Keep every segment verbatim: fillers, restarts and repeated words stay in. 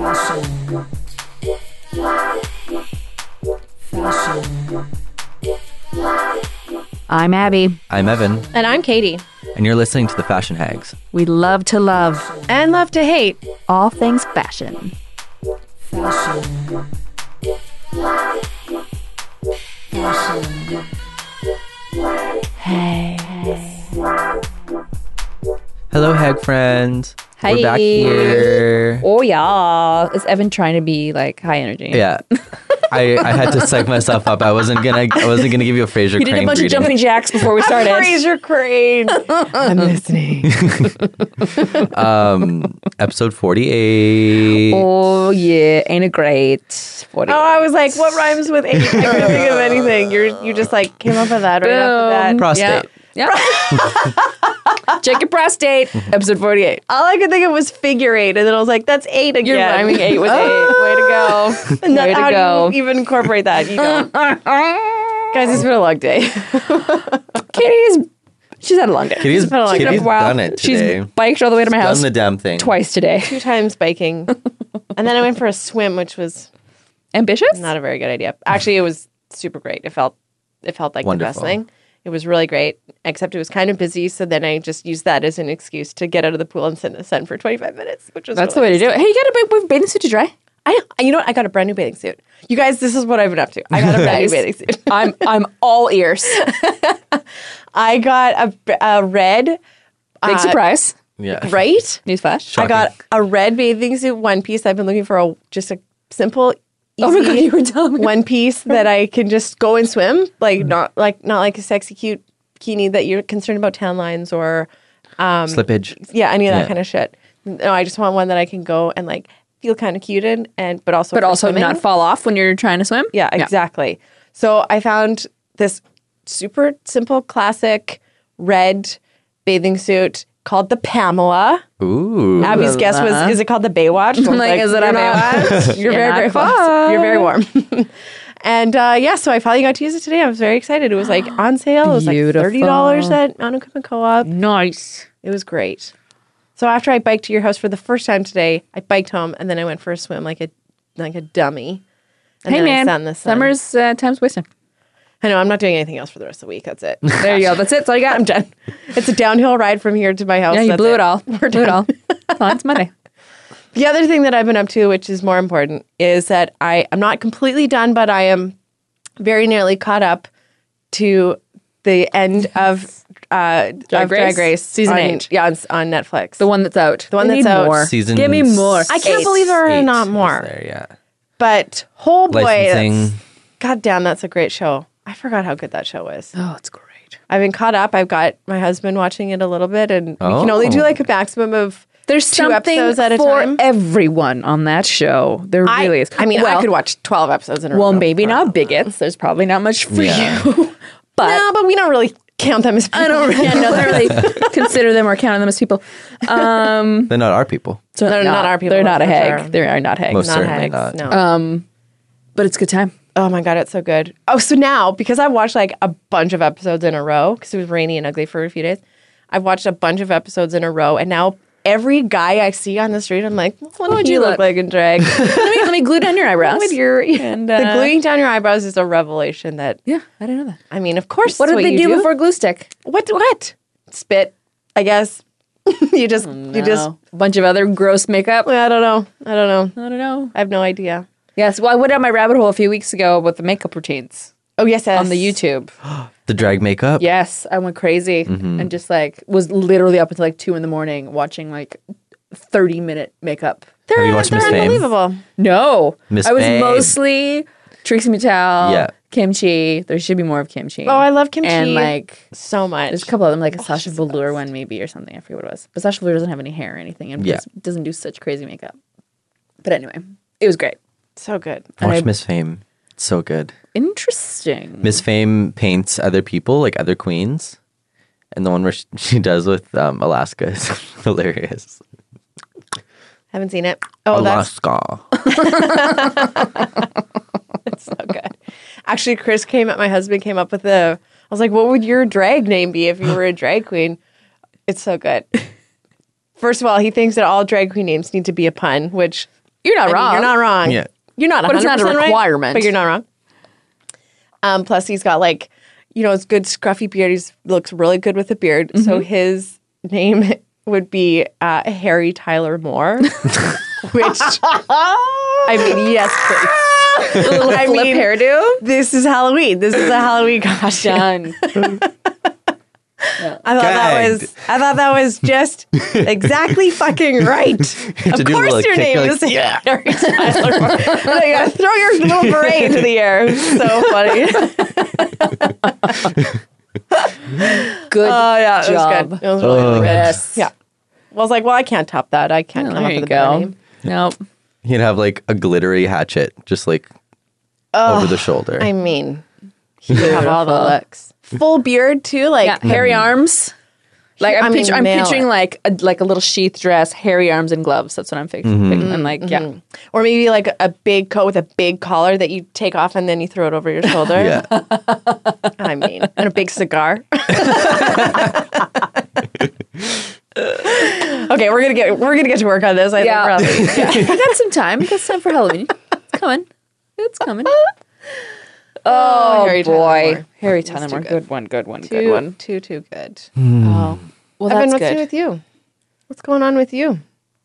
Fashion. Fashion. I'm Abby. I'm Evan, And I'm Katie. and you're listening to the Fashion Hags. We love to love And love to hate. all things fashion. Fashion. Fashion. Hey. Hello, Hag friends. Hi. We're back here. Oh yeah. Is Evan trying to be like high energy? Yeah, I, I had to psych myself up. I wasn't gonna I wasn't gonna give you a Fraser He did Crane a bunch greeting. of jumping jacks before we started. Fraser Crane. I'm listening. Um, episode forty-eight. Oh yeah, ain't it great? forty. Oh, I was like, what rhymes with eight? I couldn't think of anything. You're, you just like came up with that right off the bat. Prostate. Yeah. Check your prostate. Episode forty-eight. All I could think of was figure eight. And then I was like, that's eight again. You're rhyming eight with eight. Way to go. And that, Way to how go. do you even incorporate that? You don't. Guys, it's been a long day. Katie's she's had a long day. Kitty's, been a long Kitty's day. Wow. done it today. She's biked all the way to my house done the damn thing. twice today. Two times biking. And then I went for a swim, which was Ambitious? not a very good idea. Actually, it was super great. It felt it felt like Wonderful. the best thing. It was really great, except it was kind of busy. So then I just used that as an excuse to get out of the pool and sit in the sun for twenty-five minutes, which was That's really the way to do it. Hey, you got a big bathing suit to dry? I, you know what? I got a brand new bathing suit. You guys, this is what I've been up to. I got a brand new Nice. bathing suit. I'm I'm all ears. I got a, a red, Big uh, surprise. Yeah. right? Newsflash. Shocking. I got a red bathing suit one piece. I've been looking for a just a simple, easy Oh my god, you were telling me. one piece that I can just go and swim, like not like not like a sexy cute bikini that you're concerned about tan lines or Slippage. yeah any of that Yeah. kind of shit. No, I just want one that I can go and like feel kind of cute in, and but also But for also swimming. not fall off when you're trying to swim? Yeah, exactly. So I found this super simple, classic red bathing suit called the Pamela. Ooh. Abby's guess was, is it called the Baywatch? I was Like, is it you're a not- Baywatch? You're You're very, not very far. close. You're very warm. And uh, yeah, so I finally got to use it today. I was very excited. It was like on sale. It was like Beautiful. thirty dollars at Mountain Equipment Co-op. Nice. It was great. So after I biked to your house for the first time today, I biked home and then I went for a swim like a like a dummy. And Hey then I man, sat in the sun. summer's uh, time's wasting. I know, I'm not doing anything else for the rest of the week. That's it. There you go. That's it. That's all you got. I'm done. It's a downhill ride from here to my house. Yeah, you That's blew it, all. We're blew it done. all. Well, it's Monday. The other thing that I've been up to, which is more important, is that I am not completely done, but I am very nearly caught up to the end of uh, Drag of Race? Drag Race Season on- eight. Yeah, on, on Netflix. The one that's out. The one We that's need out. More. Season Give me more. I can't believe there are eight not is more. There, yeah. But oh boy, Licensing. that's, God damn, that's a great show. I forgot how good that show was. Oh, it's great. I've been caught up. I've got my husband watching it a little bit, and we can only do Oh. like a maximum of There's two something episodes at a for time. everyone on that show. There I, really is. I mean, well, I could watch twelve episodes in a row. Well, maybe not bigots. There's probably not much for Yeah. you. But No, but we don't really count them as people. I don't yeah, no, don't really consider them or count them as people. Um, They're not our people. so They're not our people, They're not a that's for hag. sure. They are not hags. Most Not certainly hags, not. no. Um, but it's a good time. Oh my god, it's so good. Oh, so now because I've watched like a bunch of episodes in a row because it was rainy and ugly for a few days, I've watched a bunch of episodes in a row, and now every guy I see on the street, I'm like, what would you look, look? like in drag? let, me, let me glue down your eyebrows. What would your And, the uh, gluing down your eyebrows is a revelation. That Yeah, I didn't know that. I mean, of course, What it's did they you do, before glue stick? What? What? Spit? I guess. you just. You just. No. a bunch of other gross makeup. I don't know. I don't know. I don't know. I have no idea. Yes, well, I went down my rabbit hole a few weeks ago with the makeup routines Oh yes, yes. on the YouTube. The drag makeup. Yes, I went crazy and just like was literally up until like two in the morning watching like thirty minute makeup. They're, Have you watched they're Miss Fame? unbelievable. No, Miss I was Fame. mostly Trixie Mattel, Yeah. Kimchi. There should be more of Kimchi. Oh, I love kimchi and like so much. there's a couple of them, like a Sasha Velour one maybe or something. I forget what it was. But Sasha Velour doesn't have any hair or anything, and Yeah. does- doesn't do such crazy makeup. But anyway, it was great. So good. Watch I- Miss Fame. It's so good. Interesting. Miss Fame paints other people, like other queens. And the one where she, she does with um, Alaska is hilarious. Haven't seen it. Oh, that's Alaska. so good. Actually, Chris came up, my husband came up with a, I was like, what would your drag name be if you were a drag queen? It's so good. First of all, he thinks that all drag queen names need to be a pun, which You're not I mean, wrong. you're not wrong. Yeah. You're not But it's not a one hundred percent right, requirement. but you're not wrong. Um, plus, he's got like, you know, it's good scruffy beard. He looks really good with a beard. Mm-hmm. So his name would be uh, Harry Tyler Moore, which I mean, yes, please. A little I flip mean, hairdo. This is Halloween. This is a Halloween costume. Done. I thought that Gagged. was. I thought that was just exactly fucking right. to Of do a course, little your kick, name you're is like, Harry Tyler Moore. And then you gotta throw your little beret into the air. It's so funny. Good Oh yeah, it job. was good. It was really, really good. Yes. Yeah. Well, I was like, well, I can't top that. I can't Oh, come there up you with a better go. name. Nope. He'd have like a glittery hatchet, just like over the shoulder. I mean, he would have all the looks. Full beard too, like Yeah, hairy arms. Like I'm, I mean, picture, I'm nail picturing it. like a, like a little sheath dress, hairy arms and gloves. That's what I'm picturing. And like, yeah, or maybe like a big coat with a big collar that you take off and then you throw it over your shoulder. yeah. I mean, and a big cigar. Okay, we're gonna get we're gonna get to work on this. I Yeah. think probably. we got some time. We got some time for Halloween. It's coming. It's coming. Oh, Harry Tyler boy, Moore. Harry That's Tyler too Moore. good. Good one. Good one. Good Too, one. too, too good. Oh, well, Evan, that's what's good. new with you? What's going on with you?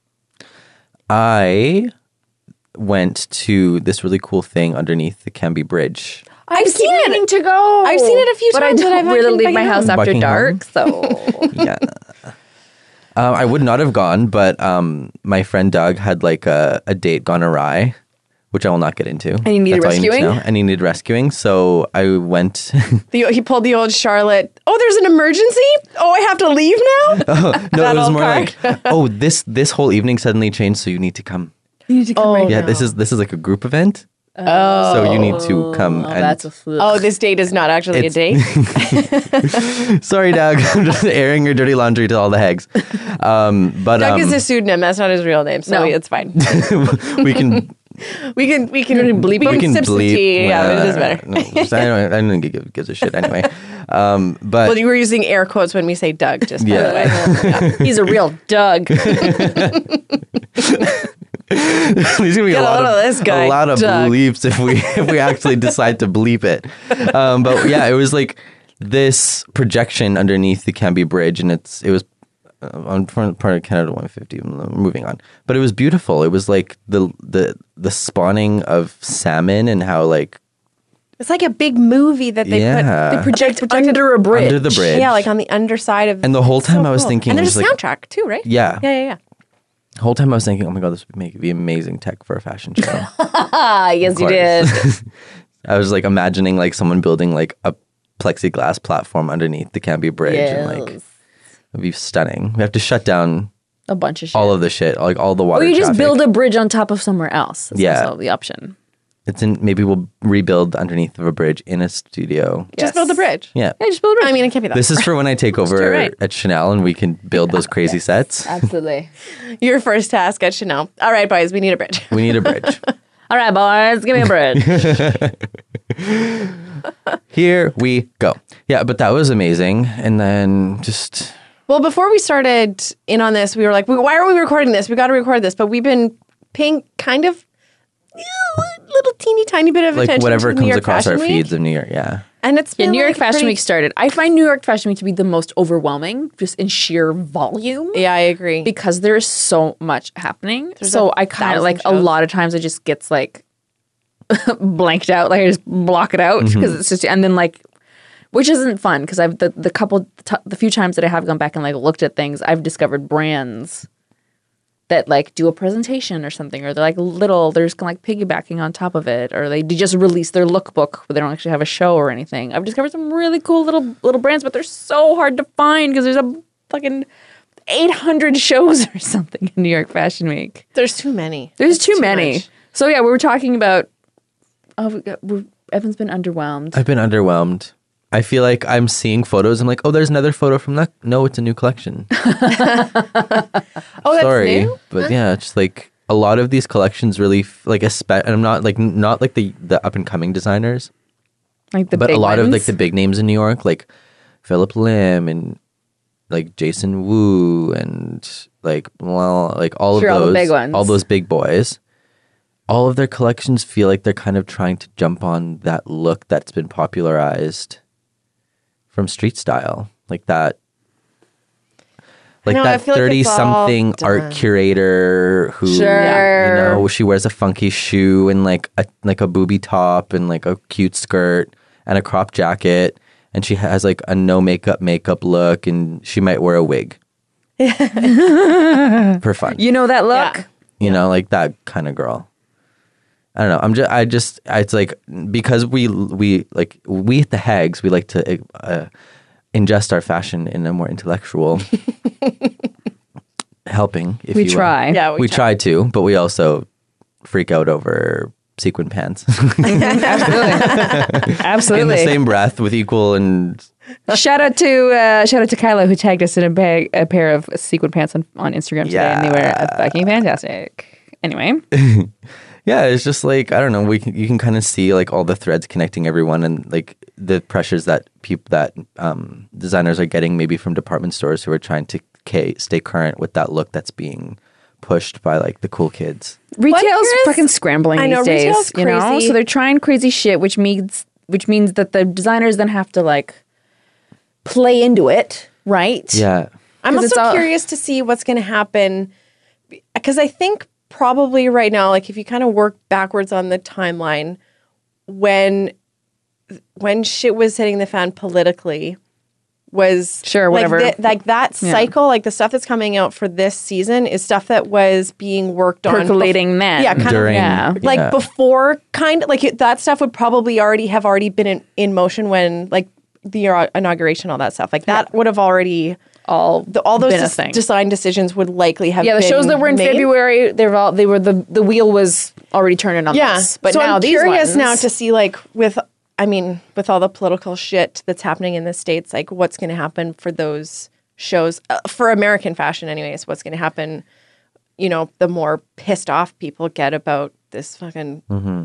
I went to this really cool thing underneath the Canby Bridge. I've seen it. meaning to go. I've seen it a few but times, I but don't I've really actually leave my been house home. after Buckingham? dark. So Yeah. Um, I would not have gone, but um, my friend Doug had like a, a date gone awry, which I will not get into. And he needed rescuing? And he needed rescuing. So I went. The, he pulled the old Charlotte. Oh, there's an emergency. Oh, I have to leave now. no, That it was old more card. like, oh, this this whole evening suddenly changed, so you need to come. you need to come Oh, right Yeah, now. this is this is like a group event. Oh. So you need to come. Oh, and that's a flip. Oh, this date is not actually a It's- date. Sorry, Doug. I'm just airing your dirty laundry to all the hags. Um, but Doug um, is a pseudonym. That's not his real name, so No. it's fine. we can We can we can bleep we him. can Sips the bleep. tea. Yeah, it doesn't matter. No, just- I don't. I don't give gives a shit anyway. Um, but Well, you were using air quotes when we say Doug. Just by Yeah. the way. He's a real Doug. there's gonna be Get a lot a load of, of this guy, a lot of Doug. bleeps if we if we actually decide to bleep it. Um, but yeah, it was like this projection underneath the Canby Bridge, and it's it was uh, on front part of Canada one fifty. Moving on, but it was beautiful. It was like the the the spawning of salmon and how like It's like a big movie that they Yeah. put. They project, projected Under a bridge. under the bridge. Yeah, like on the underside of. And the whole it's time so I was cool. thinking, and it there's a was like- soundtrack too, right? yeah. Yeah, yeah, yeah. The whole time I was thinking, oh my god, this would make be amazing tech for a fashion show. Ah, yes, you did. I was like imagining like someone building like a plexiglass platform underneath the Canby Bridge, and like Yes. it'd be stunning. We have to shut down A bunch of shit. all of the shit, like all the water. or you just traffic. build a bridge on top of somewhere else. That's Yeah. also the option. It's in. Maybe we'll rebuild underneath of a bridge in a studio. Just build the bridge. Yeah. Yeah, just build a bridge. I mean, it can't be that. This is for when I take over right. at Chanel and we can build those crazy sets. Absolutely. Your first task at Chanel. All right, boys, we need a bridge. We need a bridge. All right, boys, give me a bridge. Here we go. Yeah, but that was amazing. And then just Well, before we started in on this, we were like, why are we recording this? We got to record this. But we've been paying kind of a little teeny tiny bit of like attention whatever to New comes York across Fashion our Week. feeds of New York. Yeah. And it's Yeah, been New York like Fashion pretty- Week started. I find New York Fashion Week to be the most overwhelming, just in sheer volume. Yeah, I agree. Because there's so much happening. There's so a I kind of thousand like a shows. lot of times it just gets like blanked out. Like I just block it out because it's just, and then like, which isn't fun because I've the, the couple, t- the few times that I have gone back and like looked at things, I've discovered brands that like do a presentation or something, or they're like little, they're just kind of like piggybacking on top of it, or they d- just release their lookbook, but they don't actually have a show or anything. I've discovered some really cool little little brands, but they're so hard to find because there's a fucking eight hundred shows or something in New York Fashion Week. There's too many. There's It's too, many. much. So yeah, we were talking about. Oh, we got, we're, Evan's been underwhelmed. I've been underwhelmed. I feel like I'm seeing photos. I'm like, oh, there's another photo from that. No, it's a new collection. Oh, that's Sorry, new? but yeah, it's just like a lot of these collections really f- like a spe- and I'm not like n- not like the the up and coming designers, Like the but big a lot ones. of like the big names in New York, like Philip Lim and like Jason Wu and like well, like all Sure, of all those the big ones. all those big boys. all of their collections feel like they're kind of trying to jump on that look that's been popularized from street style, like that. Like know, I that feel like it's all thirty-something art done. curator who, Sure. you know, she wears a funky shoe and like a like a booby top and like a cute skirt and a crop jacket, and she has like a no makeup makeup look, and she might wear a wig for fun. You know that look? Yeah. You know, like that kind of girl. I don't know. I'm just. I just. It's like because we we like we at the Hags, we like to uh, ingest our fashion in a more intellectual helping. If We you will. try. Yeah, We, we, try to, but we also freak out over sequin pants Absolutely. in Absolutely. the same breath with equal and Shout out to uh, shout out to Kyla who tagged us in a, bag, a pair of sequin pants on, on Instagram today, and they were uh, fucking fantastic. Anyway, yeah, it's just like I don't know. We can, you can kind of see like all the threads connecting everyone, and like the pressures that people that um, designers are getting maybe from department stores who are trying to ca- stay current with that look that's being pushed by like the cool kids. retail's curious- fucking scrambling I know, these days. retail's You know, crazy. so they're trying crazy shit, which means which means that the designers then have to like play into it, right? Yeah, I'm 'Cause it's also all- curious to see what's going to happen because I think probably right now, like if you kind of work backwards on the timeline, when when shit was hitting the fan politically, was Sure, like whatever. the- like that Yeah. cycle, like the stuff that's coming out for this season is stuff that was being worked on Percolating bef- then. Yeah, kind during of. yeah. Like yeah. before, kind of like it- that stuff would probably already have already been in, in motion when like the uh, inauguration, all that stuff. Like that would have already all the, all those been a des- thing. design decisions would likely have. Yeah, the been shows that were in made. February, they were all they were the the wheel was already turning on Yeah, this. But so now I'm these curious ones, now to see like with I mean with all the political shit that's happening in the States, like what's going to happen for those shows uh, for American fashion, anyways. What's going to happen? You know, the more pissed off people get about this fucking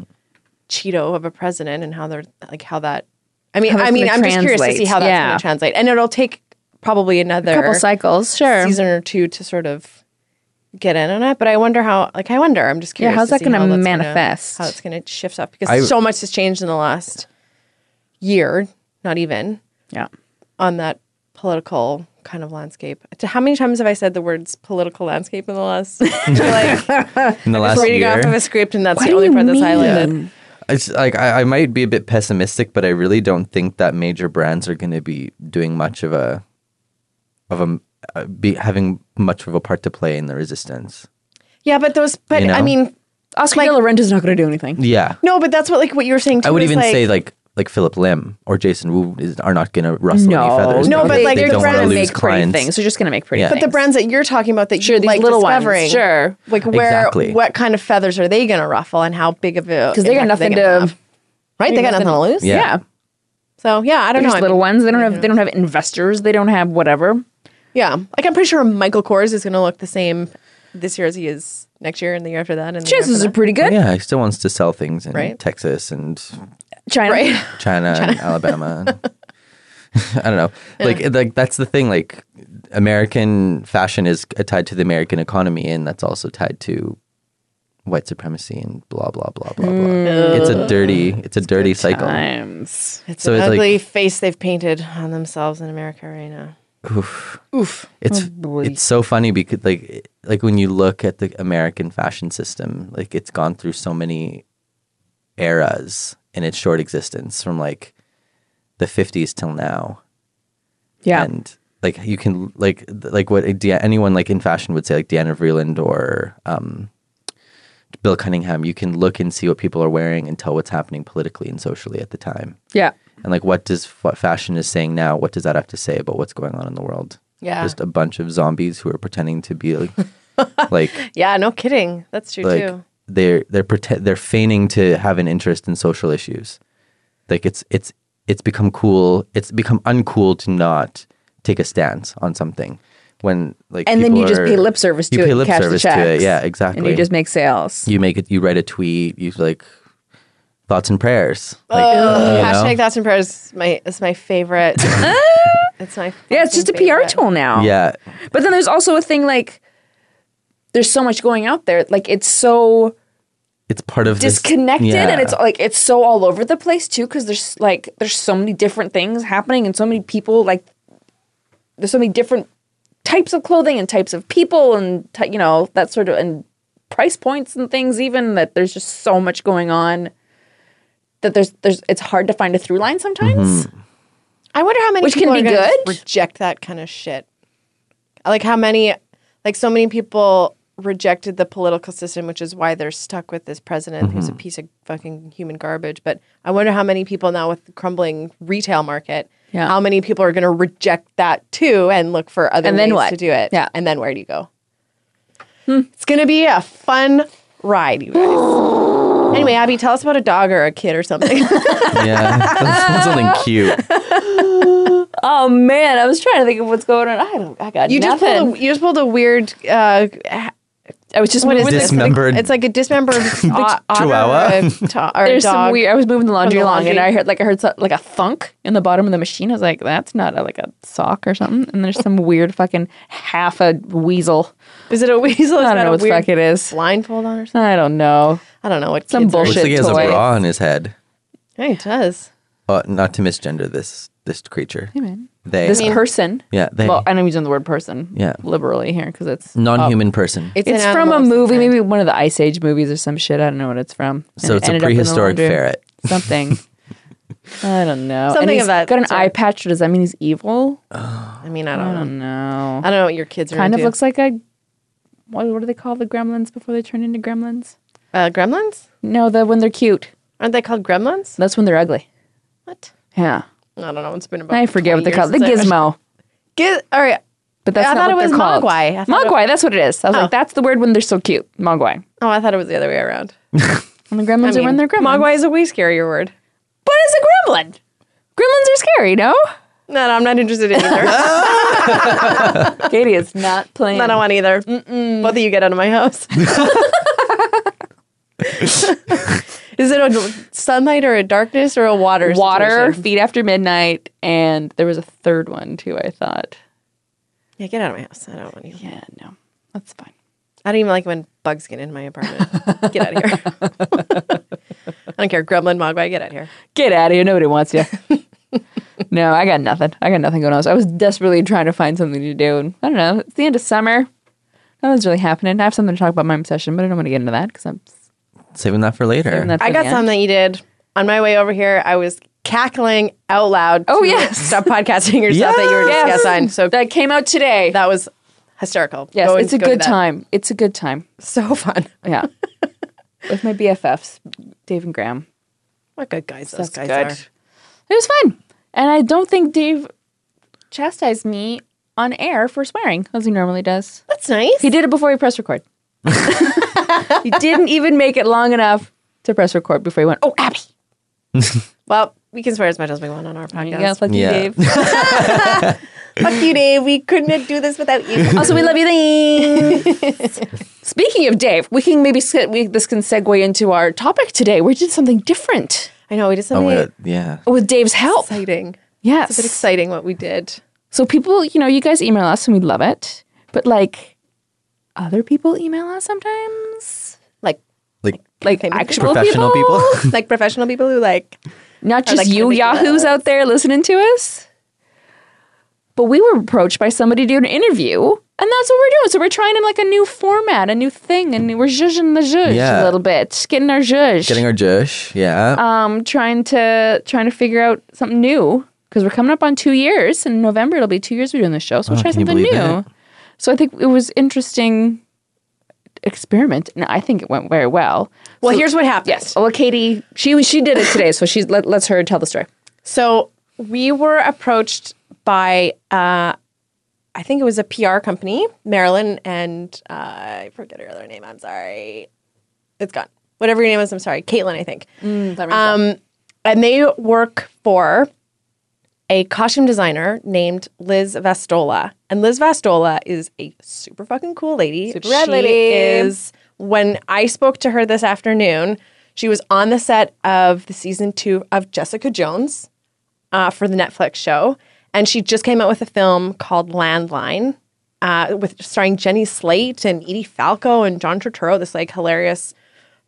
Cheeto of a president and how they're like how that. I mean, How that's I mean, gonna I'm just curious to see translate. how that's Yeah. going to translate, and it'll take probably another couple cycles, sure. season or two to sort of get in on it. But I wonder how. Like, I wonder. I'm just curious. how's to that see gonna how that's manifest? How it's going to shift up because I- so much has changed in the last year, not even Yeah. on that political kind of landscape. To how many times have I said the words political landscape in the last? I feel like in the last reading year. off of a script, and that's What the do only you part that's mean? highlighted. It's like I, I might be a bit pessimistic, but I really don't think that major brands are going to be doing much of a of a uh, be having much of a part to play in the resistance. Yeah, but those. But You know? I mean, Oscar Like- de la Renta's not going to do anything. Yeah, no, but that's what like what you were saying. Too, I would is, even like, say like like Philip Lim or Jason Wu is, are not going to rustle No, any feathers. No, because but, like, they they're don't want to brands lose make pretty clients. things. They're just going to make pretty Yeah. things. But the brands that you're talking about that Sure, you these like little ones, discovering, sure. like where, Exactly. what kind of feathers are they going to ruffle, and how big of a because they got impact are nothing gonna to. have? right? They got nothing to lose. Yeah. Yeah, So yeah, I don't they're know. just I little mean, ones. They don't have. They don't have investors. They don't have whatever. Yeah, like I'm pretty sure Michael Kors is going to look the same this year as he is next year and the year after that. And the year Chances after are that. pretty good. Yeah, he still wants to sell things in Right. Texas and China. Right. China, and Alabama. I don't know. Like, like that's the thing. Like, American fashion is tied to the American economy, and that's also tied to white supremacy and blah blah blah blah blah. It's a dirty, it's a dirty cycle. Times. It's So an it's like- ugly face they've painted on themselves in America right now. Oof. Oof. It's boy. it's so funny because like like when you look at the American fashion system, like it's gone through so many eras in its short existence, from like the fifties till now. Yeah. And like you can like like what De- anyone like in fashion would say, like Deanna Vreeland or um, Bill Cunningham, you can look and see what people are wearing and tell what's happening politically and socially at the time. yeah. And like what does what fashion is saying now? What does that have to say about what's going on in the world? Yeah. Just a bunch of zombies who are pretending to be like like Yeah, no kidding. That's true like too. they're they're pretend they're feigning to have an interest in social issues. Like it's it's it's become cool. It's become uncool to not take a stance on something when like And then people you just are- pay lip service to you it. pay and lip cash service the to it. checks. Yeah, exactly. And you just make sales. you make it. You write a tweet. You like thoughts and prayers. Like, Oh, you know? hashtag thoughts and prayers is my is my favorite. It's my Yeah, it's just a fucking P R favorite. tool now. Yeah, But then there's also a thing like there's so much going out there. Like it's so it's part of this- disconnected yeah. and it's like it's so all over the place too because there's like there's so many different things happening and so many people like there's so many different types of clothing and types of people and ty- you know that sort of and price points and things even that there's just so much going on that there's there's it's hard to find a through line sometimes. Mm-hmm. I wonder how many Which people can be are gonna good. reject that kind of shit. Like how many, like so many people rejected the political system, which is why they're stuck with this president Mm-hmm. who's a piece of fucking human garbage. But I wonder how many people now with the crumbling retail market, Yeah. how many people are going to reject that too and look for other And then ways what? to do it. Yeah. And then where do you go? It's going to be a fun ride, you guys. Anyway, Abby, tell us about a dog or a kid or something. Yeah, something cute. Oh man, I was trying to think of what's going on. I don't. I got You just nothing. pulled a, you just pulled a weird. Uh, I was just what is moving this? the- Dismembered. It's like a dismembered o- otter Chihuahua. or a to- or a There's some dog. weird. I was moving the laundry the along, and laundry. I heard like I heard so- like a thunk in the bottom of the machine. I was like, "That's not a, like a sock or something." And there's some weird fucking half a weasel. Is it a weasel? Is I don't that know a what the weird fuck it is. blindfold on or something? I don't know. I don't know what Some kids are- Looks bullshit like he has toy. a bra on his head. Yeah, it does. Uh, not to misgender this this creature. Hey man, They. this mean- person. yeah, they. Well, I know using the word person. Yeah. liberally here because it's non-human person. It's, It's an from a animal of some movie, kind. maybe one of the Ice Age movies or some shit. I don't know what it's from. And So it it's a ended up in the prehistoric laundry. ferret. Something. I don't know. Something and he's of that got an sort. eye patch. Does that mean he's evil? I mean, I I don't know. don't know. I don't know what your kids are Kind of into. looks like a. What, what do they call the gremlins before they turn into gremlins? uh, gremlins. No, the when they're cute. Aren't they called gremlins? That's when they're ugly. What? Yeah, I don't know. It's been about. I forget what twenty they're called. The years since I watched- gizmo. Giz- all right. But that's I not thought what it was they're called. mogwai. I thought it- Mogwai. That's what it is. I was Oh. like, that's the word when they're so cute. Mogwai. Oh, I thought it was the other way around. And the gremlins I are when mean, they're gremlins. Mogwai is a way scarier word. But it's a gremlin. Gremlins are scary, no? No, no, I'm not interested in either. Katie is not playing. I don't want either. Both of you get out of my house. Is it a sunlight or a darkness or a water? Water, situation? Feed After Midnight, and there was a third one too, I thought. Yeah, get out of my house. I don't want you. Yeah, no. That's fine. I don't even like when bugs get in my apartment. Get out of here. I don't care. Gremlin, Mogwai, get out of here. Get out of here. Nobody wants you. No, I got nothing. I got nothing going on. So I was desperately trying to find something to do. And I don't know. It's the end of summer. Nothing's really happening. I have something to talk about my obsession, but I don't want to get into that because I'm Saving that for later. saving that for I the got end. something that you did. On my way over here, I was cackling out loud. Oh, to yes. Stop podcasting your stuff that you were Yes. discussing. So That came out today. that was hysterical. yes, Go and- it's a go to good that. time. It's a good time. So fun. Yeah. With my B F Fs, Dave and Graham. What good guys those That's guys good. are. It was fun. And I don't think Dave chastised me on air for swearing, as he normally does. That's nice. He did it before he pressed record. He didn't even make it long enough to press record before he went, oh, Abby. Well, we can swear as much as we want on our There you go. podcast. Fuck you, Yeah. Dave. Fuck you, Dave. We couldn't do this without you. Also, we love you. Thanks. Speaking of Dave, we can maybe sk- we, this can segue into our topic today. We did something different I know. We did Oh something my god, yeah. with Dave's help. exciting. Yes. It's a bit exciting what we did. So people, you know, you guys email us and we love it. But like other people email us sometimes. Like, Like Like Famous actual professional people. people. like professional people who like, Not Or, just like, you kinda yahoos making out there listening to us. But we were approached by somebody to do an interview, and that's what we're doing. So we're trying in like a new format, a new thing, and we're zhuzhing the zhuzh Yeah. a little bit, getting our zhuzh. getting our jush. Yeah. um, trying to trying to figure out something new because we're coming up on two years. In November, it'll be two years we're doing this show, so we'll Oh, try can you something new. believe it? So I think it was interesting experiment, and I think it went very well. well, here's what happened. Yes. Well, Katie, she she did it today, so she's let, let's her tell the story. So we were approached by, uh, I think it was a P R company, Marilyn, and uh, I forget her other name. I'm sorry. It's gone. Whatever your name is, I'm sorry. Caitlin, I think. Um, and they work for a costume designer named Liz Vastola. And Liz Vastola is a super fucking cool lady. Super rad she lady. is, when I spoke to her this afternoon, she was on the set of the season two of Jessica Jones uh, for the Netflix show. And she just came out with a film called Landline, uh, with starring Jenny Slate and Edie Falco and John Turturro, this like hilarious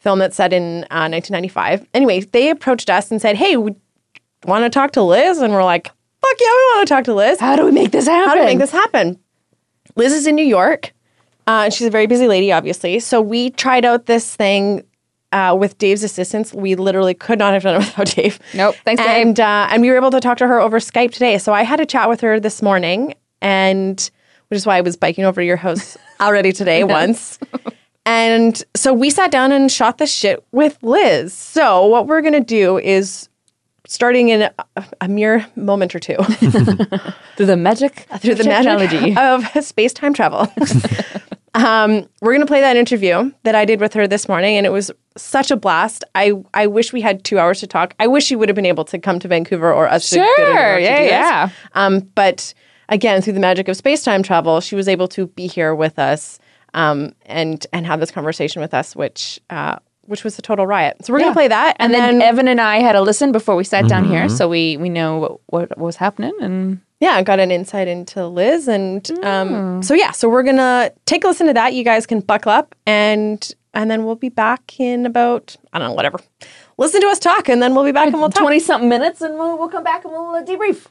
film that's set in uh, nineteen ninety-five. Anyway, they approached us and said, hey, we want to talk to Liz? And we're like, fuck yeah, we want to talk to Liz. How do we make this happen? How do we make this happen? Liz is in New York. Uh, she's a very busy lady, obviously. So we tried out this thing uh, with Dave's assistance. We literally could not have done it without Dave. Nope. Thanks, Dave. And, uh, and we were able to talk to her over Skype today. So I had a chat with her this morning, and which is why I was biking over to your house already today once. And so we sat down and shot the shit with Liz. So what we're going to do is, starting in a, a mere moment or two, through the magic through the magic of space-time travel, um, we're going to play that interview that I did with her this morning, and it was such a blast. I, I wish we had two hours to talk. I wish she would have been able to come to Vancouver or us Sure, to go to New York to yeah, do this. yeah. Um, but again, through the magic of space-time travel, she was able to be here with us um, and and have this conversation with us, which uh, which was a total riot. So we're Yeah. going to play that. And, then, Evan and I had a listen before we sat down here, so we we know what, what was happening. And yeah, I got an insight into Liz. And um, so, yeah, so we're going to take a listen to that. You guys can buckle up, and and then we'll be back in about, I don't know, whatever. Listen to us talk, and then we'll be back and we'll talk. twenty-something minutes, and we'll, we'll come back and we'll uh, debrief.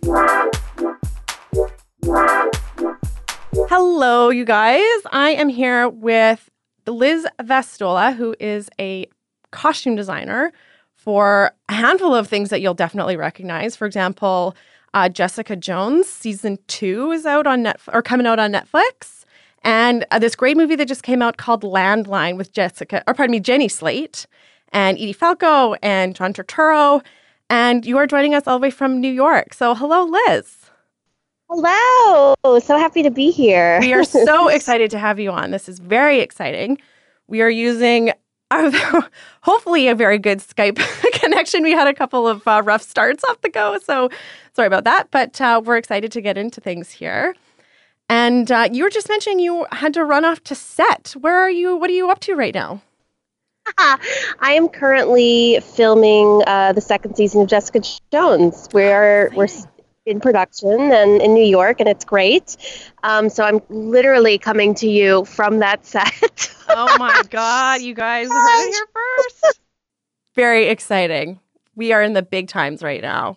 Hello, you guys. I am here with Liz Vastola, who is a costume designer for a handful of things that you'll definitely recognize. For example, uh, Jessica Jones season two is out on Netflix, or coming out on Netflix, and uh, this great movie that just came out called Landline with Jessica, or pardon me, Jenny Slate and Edie Falco and John Turturro, and you are joining us all the way from New York. So, hello, Liz. Hello. So happy to be here. We are so excited to have you on. This is very exciting. We are using a, hopefully a very good Skype connection. We had a couple of uh, rough starts off the go, so sorry about that. But uh, we're excited to get into things here. And uh, you were just mentioning you had to run off to set. Where are you? What are you up to right now? I am currently filming uh, the second season of Jessica Jones. We're we're in production and in New York, and it's great. Um, so I'm literally coming to you from that set. Oh my God, you guys heard it here first. Very exciting. We are in the big times right now.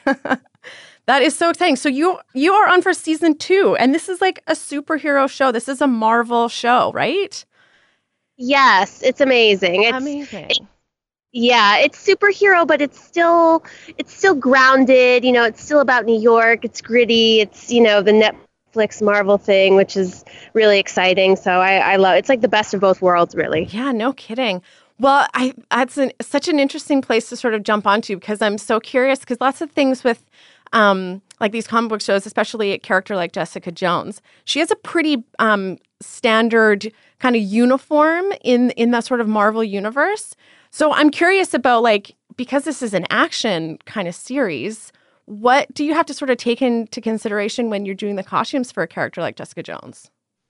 That is so exciting. So you you are on for season two, and this is like a superhero show. This is a Marvel show, right? Yes, it's amazing. It's Amazing. it- yeah, it's superhero, but it's still it's still grounded. You know, it's still about New York. It's gritty. It's, you know, the Netflix Marvel thing, which is really exciting. So I, I love it's like the best of both worlds, really. Yeah, no kidding. Well, I that's an, such an interesting place to sort of jump onto, because I'm so curious, because lots of things with um, like these comic book shows, especially a character like Jessica Jones, she has a pretty um, standard kind of uniform in in that sort of Marvel universe. So I'm curious about, like, because this is an action kind of series, what do you have to sort of take into consideration when you're doing the costumes for a character like Jessica Jones?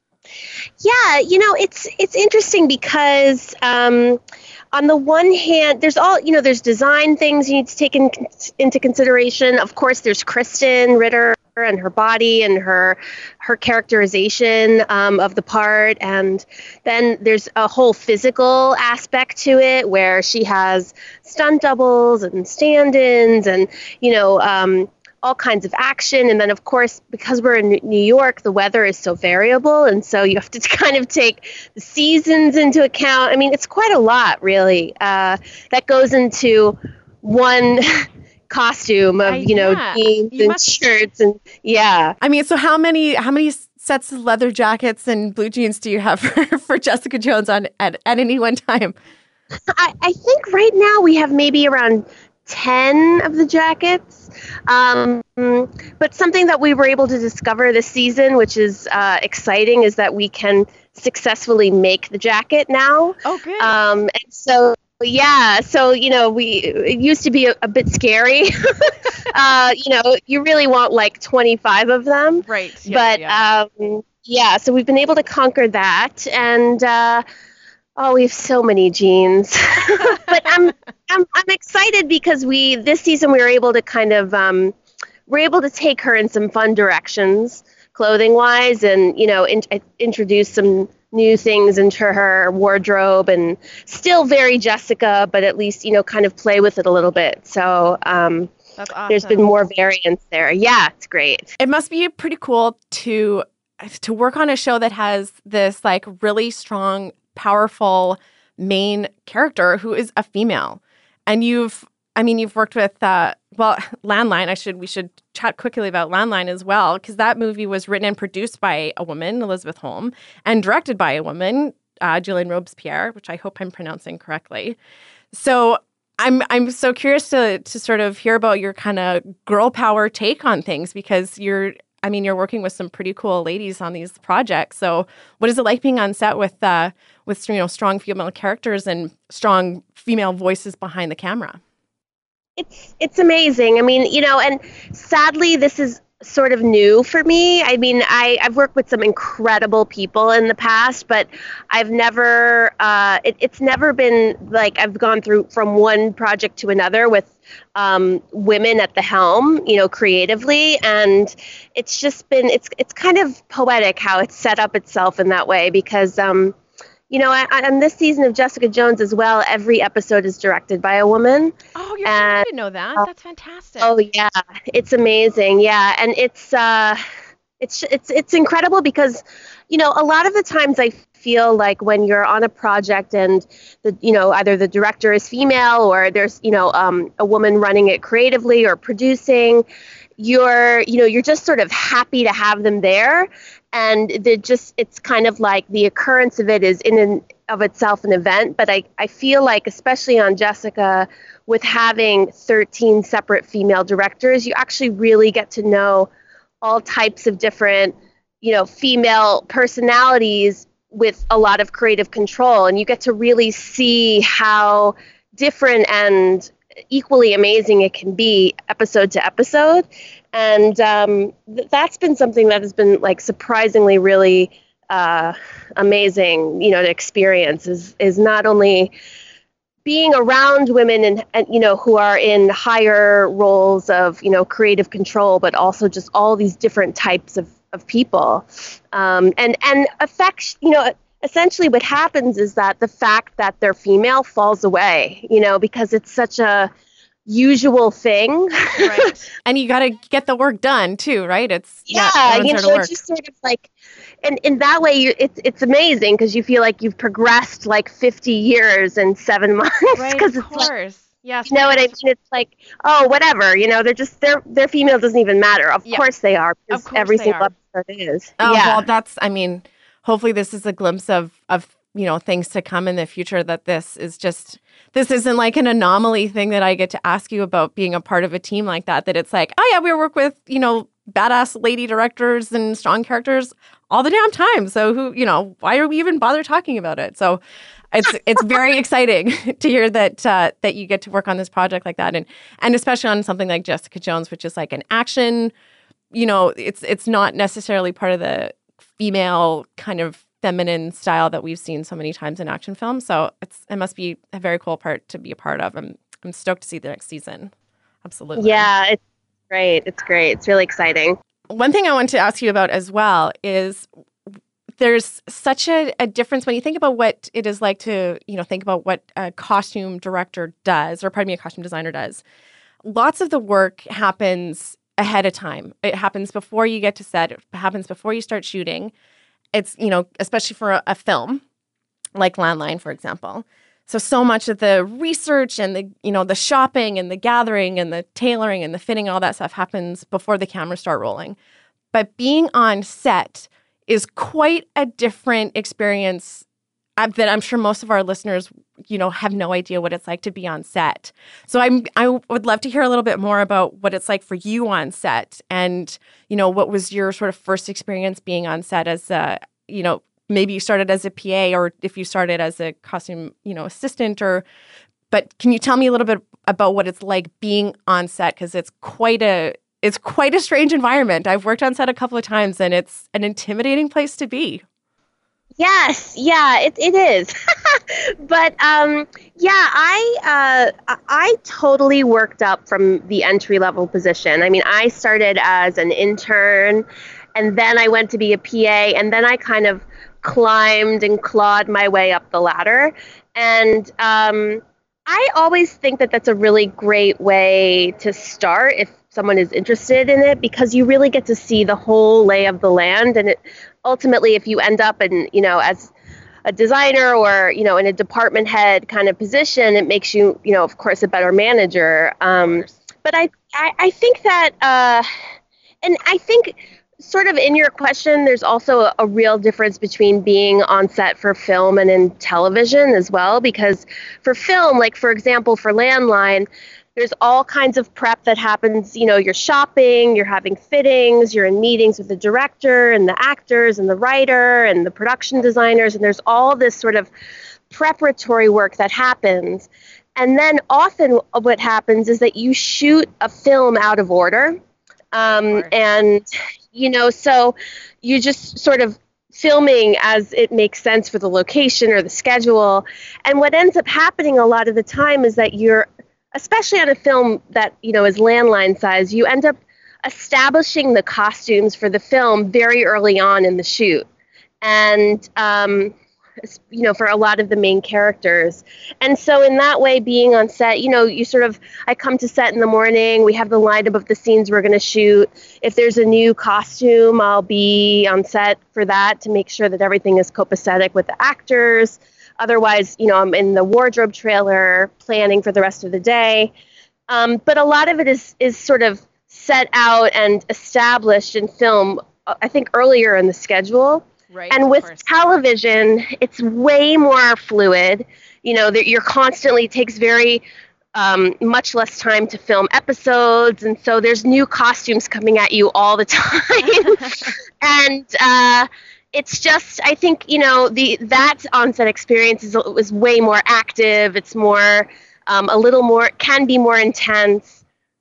Yeah, you know, it's it's interesting because um, on the one hand, there's all, you know, there's design things you need to take in, into consideration. Of course, there's Kristen Ritter and her body and her her characterization um, of the part, and then there's a whole physical aspect to it where she has stunt doubles and stand-ins and, you know, um, all kinds of action. And then, of course, because we're in New York, the weather is so variable, and so you have to kind of take the seasons into account. I mean, it's quite a lot, really, uh, that goes into one costume of, I- you know, yeah. jeans You and must- shirts and yeah. I mean, so how many how many sets of leather jackets and blue jeans do you have for, for Jessica Jones on at, at any one time? I, I think right now we have maybe around ten of the jackets. Um, but something that we were able to discover this season, which is uh, exciting, is that we can successfully make the jacket now. Oh, good. Um, and so, yeah, so, you know, we it used to be a, a bit scary. uh, you know, you really want like twenty-five of them. right. but Um, yeah, so we've been able to conquer that, and uh, oh, we have so many jeans. But I'm I'm I'm excited because we this season we were able to kind of um, we're able to take her in some fun directions, clothing wise, and, you know, in, introduce some new things into her wardrobe, and still very Jessica, but at least, you know, kind of play with it a little bit. So um, That's awesome. there's been more variance there. Yeah, it's great. It must be pretty cool to to work on a show that has this like really strong, powerful main character who is a female. And you've, I mean, you've worked with, uh, well, Landline. I should, we should chat quickly about Landline as well, because that movie was written and produced by a woman, Elizabeth Holm, and directed by a woman, uh, Julian Robespierre, which I hope I'm pronouncing correctly. So I'm I'm so curious to to sort of hear about your kind of girl power take on things, because you're, I mean, you're working with some pretty cool ladies on these projects. So what is it like being on set with uh, with you know strong female characters and strong female voices behind the camera? It's it's amazing. I mean, you know, and sadly, this is sort of new for me. I mean, I, I've worked with some incredible people in the past, but I've never, uh, it, it's never been like I've gone through from one project to another with um, women at the helm, you know, creatively. And it's just been, it's it's kind of poetic how it's set up itself in that way, because, um, you know, I, on this season of Jessica Jones as well, every episode is directed by a woman. Oh, you're And- I didn't know that. That's fantastic. Oh yeah, it's amazing. Yeah, and it's uh, it's it's it's incredible because, you know, a lot of the times I feel like when you're on a project and the you know either the director is female or there's you know um, a woman running it creatively or producing, you're you know you're just sort of happy to have them there, and they just it's kind of like the occurrence of it is in and of itself an event. But I I feel like especially on Jessica, with having thirteen separate female directors, you actually really get to know all types of different, you know, female personalities with a lot of creative control. And you get to really see how different and equally amazing it can be episode to episode. And um, th- that's been something that has been like surprisingly really uh, amazing, you know, to experience is, is not only being around women and, and, you know, who are in higher roles of, you know, creative control, but also just all these different types of, of people. Um, and, and affect, you know, essentially what happens is that the fact that they're female falls away, you know, because it's such a usual thing. Right. And you got to get the work done too, right? It's Yeah, everyone's you there to know, work. it's just sort of like, and in that way, you, it's it's amazing because you feel like you've progressed like fifty years in seven months. Right, Because of it's like, course. Yes. you know what I mean? It's like, oh, whatever. You know, they're just their their female doesn't even matter. Of Yeah. course they are, because Of course every they single are. episode is. Oh, yeah. well, that's, I mean, hopefully this is a glimpse of, of, you know, things to come in the future, that this is just, this isn't like an anomaly thing that I get to ask you about being a part of a team like that, that it's like, oh yeah, we work with, you know, badass lady directors and strong characters all the damn time. So who, you know, why do we even bother talking about it? So it's it's very exciting to hear that uh, that you get to work on this project like that, and and especially on something like Jessica Jones, which is like an action. You know, it's it's not necessarily part of the female kind of feminine style that we've seen so many times in action films. So it's it must be a very cool part to be a part of. I'm I'm stoked to see the next season. Absolutely. Yeah, it's great. It's great. It's really exciting. One thing I want to ask you about as well is there's such a, a difference when you think about what it is like to, you know, think about what a costume director does, or pardon me, a costume designer does. Lots of the work happens ahead of time. It happens before you get to set. It happens before you start shooting. It's, you know, especially for a, a film like Landline, for example. So, so much of the research and the, you know, the shopping and the gathering and the tailoring and the fitting, all that stuff happens before the cameras start rolling. But being on set is quite a different experience uh, that I'm sure most of our listeners, you know, have no idea what it's like to be on set. So I'm, I would love to hear a little bit more about what it's like for you on set, and, you know, what was your sort of first experience being on set as a, you know, maybe you started as a P A, or if you started as a costume, you know, assistant, or, but can you tell me a little bit about what it's like being on set? Because it's quite a, it's quite a strange environment. I've worked on set a couple of times, and it's an intimidating place to be. Yes, yeah, it it is. But um, yeah, I uh, I totally worked up from the entry level position. I mean, I started as an intern, and then I went to be a P A, and then I kind of climbed and clawed my way up the ladder. And um, I always think that that's a really great way to start if someone is interested in it, because you really get to see the whole lay of the land. And it, ultimately, if you end up in, you know, as a designer or, you know, in a department head kind of position, it makes you, you know, of course, a better manager. Um, but I, I, I think that, uh, and I think sort of in your question, there's also a, a real difference between being on set for film and in television as well, because for film, like, for example, for Landline, there's all kinds of prep that happens. You know, you're shopping, you're having fittings, you're in meetings with the director and the actors and the writer and the production designers, and there's all this sort of preparatory work that happens. And then often what happens is that you shoot a film out of order. Um, and, you know, so you just sort of filming as it makes sense for the location or the schedule. And what ends up happening a lot of the time is that you're, especially on a film that, you know, is Landline size, you end up establishing the costumes for the film very early on in the shoot. And, um, you know, for a lot of the main characters. And so in that way, being on set, you know, you sort of, I come to set in the morning, we have the lineup of the scenes we're going to shoot. If there's a new costume, I'll be on set for that to make sure that everything is copacetic with the actors. Otherwise, you know, I'm in the wardrobe trailer planning for the rest of the day. Um, but a lot of it is is sort of set out and established in film, I think, earlier in the schedule. Right, and with television, it's way more fluid. You know, that you're constantly, takes very um, much less time to film episodes. And so there's new costumes coming at you all the time. and uh, it's just, I think, you know, the that on-set experience is, is way more active. It's more, um, a little more, can be more intense.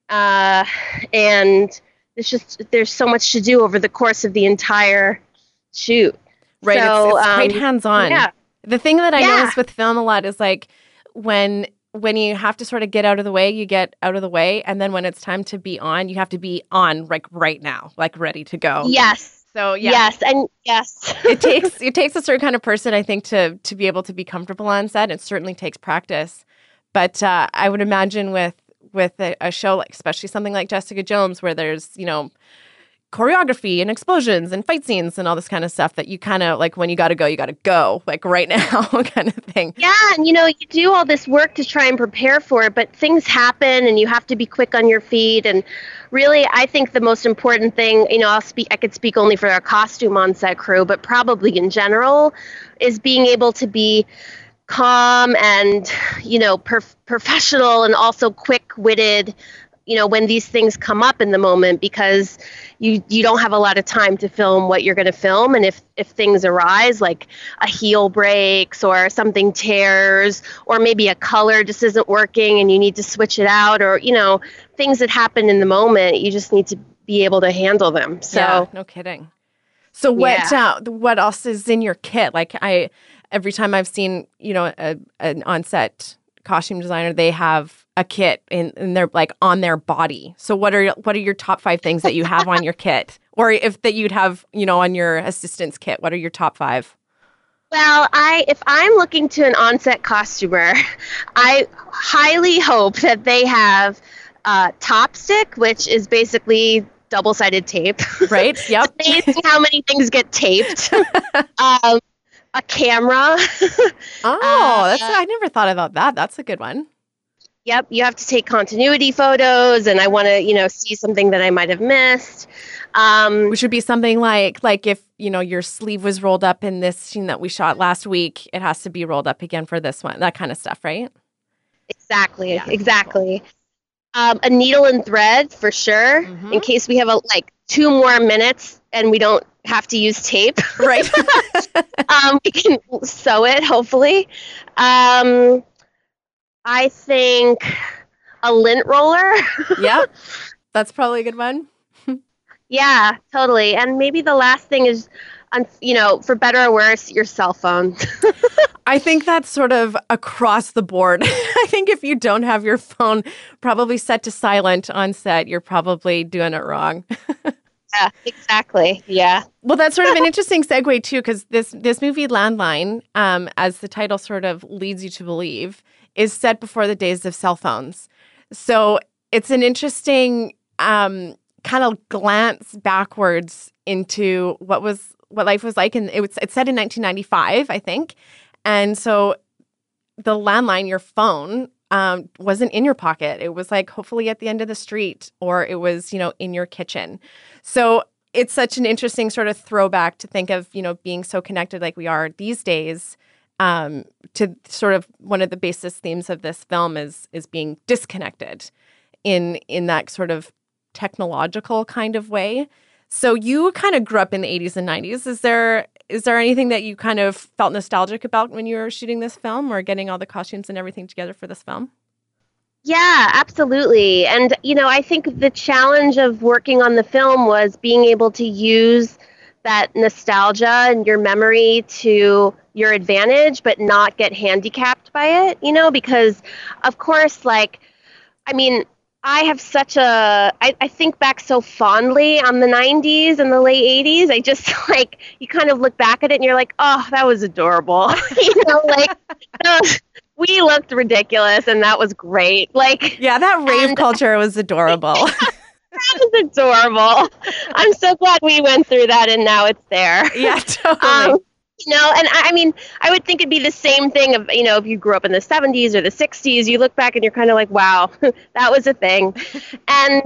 Uh, and it's just, there's so much to do over the course of the entire shoot. Right, So, it's, it's um, quite hands-on. yeah. The thing that I Yeah. notice with film a lot is like when when you have to sort of get out of the way, you get out of the way, and then when it's time to be on, you have to be on like right now, like ready to go. Yes. So yeah, Yes. And yes. it takes it takes a certain kind of person, I think, to to be able to be comfortable on set. It certainly takes practice, but uh, I would imagine with with a, a show like, especially something like Jessica Jones, where there's, you know, choreography and explosions and fight scenes and all this kind of stuff, that you kind of like, when you got to go, you got to go, like right now kind of thing. Yeah, and you know, you do all this work to try and prepare for it, but things happen and you have to be quick on your feet. And really, I think the most important thing, you know, I'll speak, I could speak only for our costume on-set crew, but probably in general, is being able to be calm and, you know, perf- professional and also quick-witted, you know, when these things come up in the moment, because you you don't have a lot of time to film what you're going to film. And if, if things arise, like a heel breaks or something tears, or maybe a color just isn't working and you need to switch it out, or, you know, things that happen in the moment, you just need to be able to handle them. So, yeah, no kidding. So what Yeah. uh, what else is in your kit? Like I, every time I've seen, you know, a, an on-set costume designer, they have a kit in, and they're like on their body. So what are what are your top five things that you have on your kit, or if that you'd have, you know, on your assistant's kit? What are your top five? well, I if I'm looking to an on-set costumer, I highly hope that they have uh, Top Stick, which is basically double-sided tape. Right? Yep. It's amazing how many things get taped. um, a camera. Oh, that's Uh, I never thought about that. That's a good one. Yep, you have to take continuity photos, and I want to, you know, see something that I might have missed. Um, Which would be something like like if, you know, your sleeve was rolled up in this scene that we shot last week, it has to be rolled up again for this one. That kind of stuff, right? exactly, Yeah. exactly. Um, a needle and thread for sure, Mhm. in case we have a, like two more minutes and we don't have to use tape. Right. um, we can sew it, hopefully. Um, I think a lint roller. Yep. That's probably a good one. Yeah, totally. And maybe the last thing is, um, you know, for better or worse, your cell phone. I think that's sort of across the board. I think if you don't have your phone probably set to silent on set, you're probably doing it wrong. Yeah, exactly. Yeah. Well, that's sort of an interesting segue too, because this this movie Landline, um, as the title sort of leads you to believe, is set before the days of cell phones. So it's an interesting um, kind of glance backwards into what was what life was like, and it was it's set in nineteen ninety-five, I think, and so the landline, your phone, um, wasn't in your pocket. It was like hopefully at the end of the street, or it was, you know, in your kitchen. So it's such an interesting sort of throwback to think of, you know, being so connected like we are these days, um, to sort of one of the basis themes of this film is is being disconnected in in that sort of technological kind of way. So you kind of grew up in the eighties and nineties. Is there is there anything that you kind of felt nostalgic about when you were shooting this film or getting all the costumes and everything together for this film? Yeah, absolutely. And, you know, I think the challenge of working on the film was being able to use that nostalgia and your memory to your advantage, but not get handicapped by it, you know, because, of course, like, I mean, I have such a, I, I think back so fondly on the nineties and the late eighties. I just like, you kind of look back at it and you're like, oh, that was adorable. you know, like, uh, we looked ridiculous and that was great. Like, yeah, that rave and, culture was adorable. That was adorable. I'm so glad we went through that and now it's there. Yeah, totally. Um, You know, and I, I mean, I would think it'd be the same thing of, you know, if you grew up in the seventies or the sixties, you look back and you're kind of like, wow, that was a thing. and,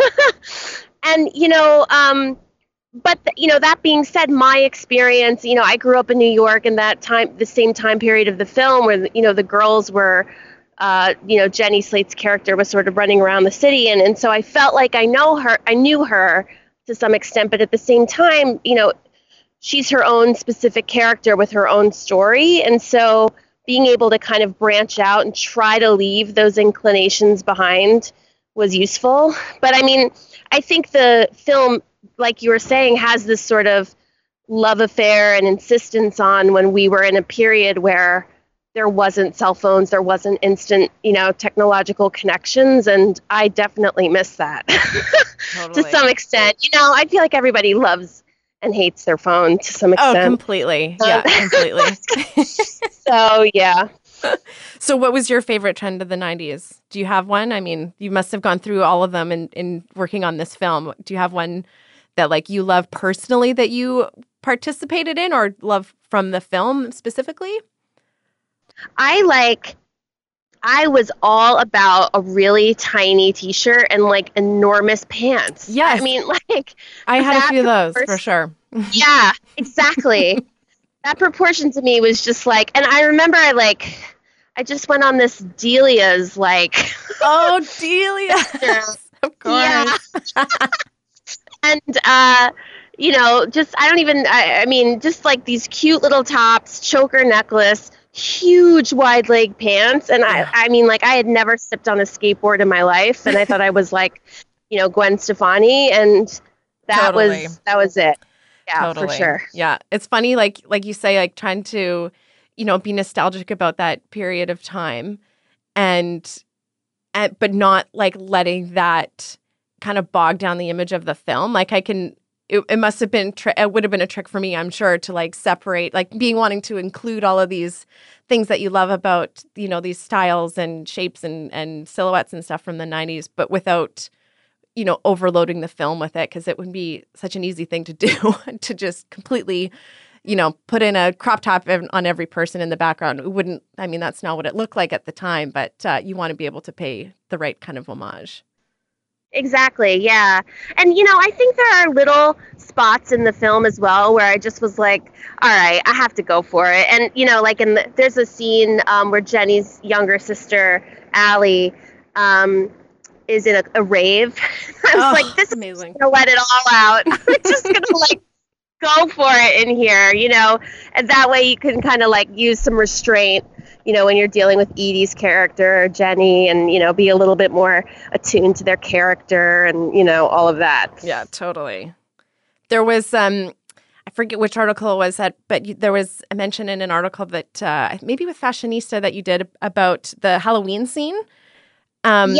and, you know, um, but, you know, that being said, my experience, you know, I grew up in New York in that time, the same time period of the film where, you know, the girls were, uh, you know, Jenny Slate's character was sort of running around the city. And, and so I felt like I know her, I knew her to some extent, but at the same time, you know, she's her own specific character with her own story. And so being able to kind of branch out and try to leave those inclinations behind was useful. But I mean, I think the film, like you were saying, has this sort of love affair and insistence on when we were in a period where there wasn't cell phones, there wasn't instant, you know, technological connections. And I definitely miss that Totally. to some extent. You know, I feel like everybody loves and hates their phone to some extent. Oh, completely. Yeah, completely. So, yeah. So what was your favorite trend of the nineties? Do you have one? I mean, you must have gone through all of them in, in working on this film. Do you have one that like you love personally that you participated in or love from the film specifically? I like, I was all about a really tiny t-shirt and like enormous pants. Yes. I mean, like. I had a that few of those first- for sure. Yeah, exactly. That proportion to me was just like, and I remember I like, I just went on this Delia's like. Oh, Delia. Of course. Yeah. And, uh, you know, just, I don't even, I, I mean, just like these cute little tops, choker necklace, huge wide leg pants. And I, I mean, like I had never stepped on a skateboard in my life. And I thought I was like, you know, Gwen Stefani. And that Totally. was, that was it. Yeah, Totally. for sure. Yeah. It's funny, like like you say, like trying to, you know, be nostalgic about that period of time and, and but not like letting that kind of bog down the image of the film. Like I can, it, it must have been, tri- it would have been a trick for me, I'm sure, to like separate, like being wanting to include all of these things that you love about, you know, these styles and shapes and, and silhouettes and stuff from the nineties, but without, you know, overloading the film with it, because it would be such an easy thing to do to just completely, you know, put in a crop top on every person in the background. It wouldn't, I mean, that's not what it looked like at the time, but uh, you want to be able to pay the right kind of homage. Exactly, yeah. And, you know, I think there are little spots in the film as well where I just was like, all right, I have to go for it. And, you know, like in the, there's a scene um, where Jenny's younger sister, Allie, um, is in a, a rave. I was Oh, like, this amazing. is going to let it all out. I'm just going to, like, go for it in here, you know? And that way you can kind of, like, use some restraint, you know, when you're dealing with Edie's character, Jenny, and, you know, be a little bit more attuned to their character and, you know, all of that. Yeah, totally. There was, um, I forget which article it was that, but you, there was a mention in an article that uh, maybe with Fashionista that you did about the Halloween scene. Um, Yeah.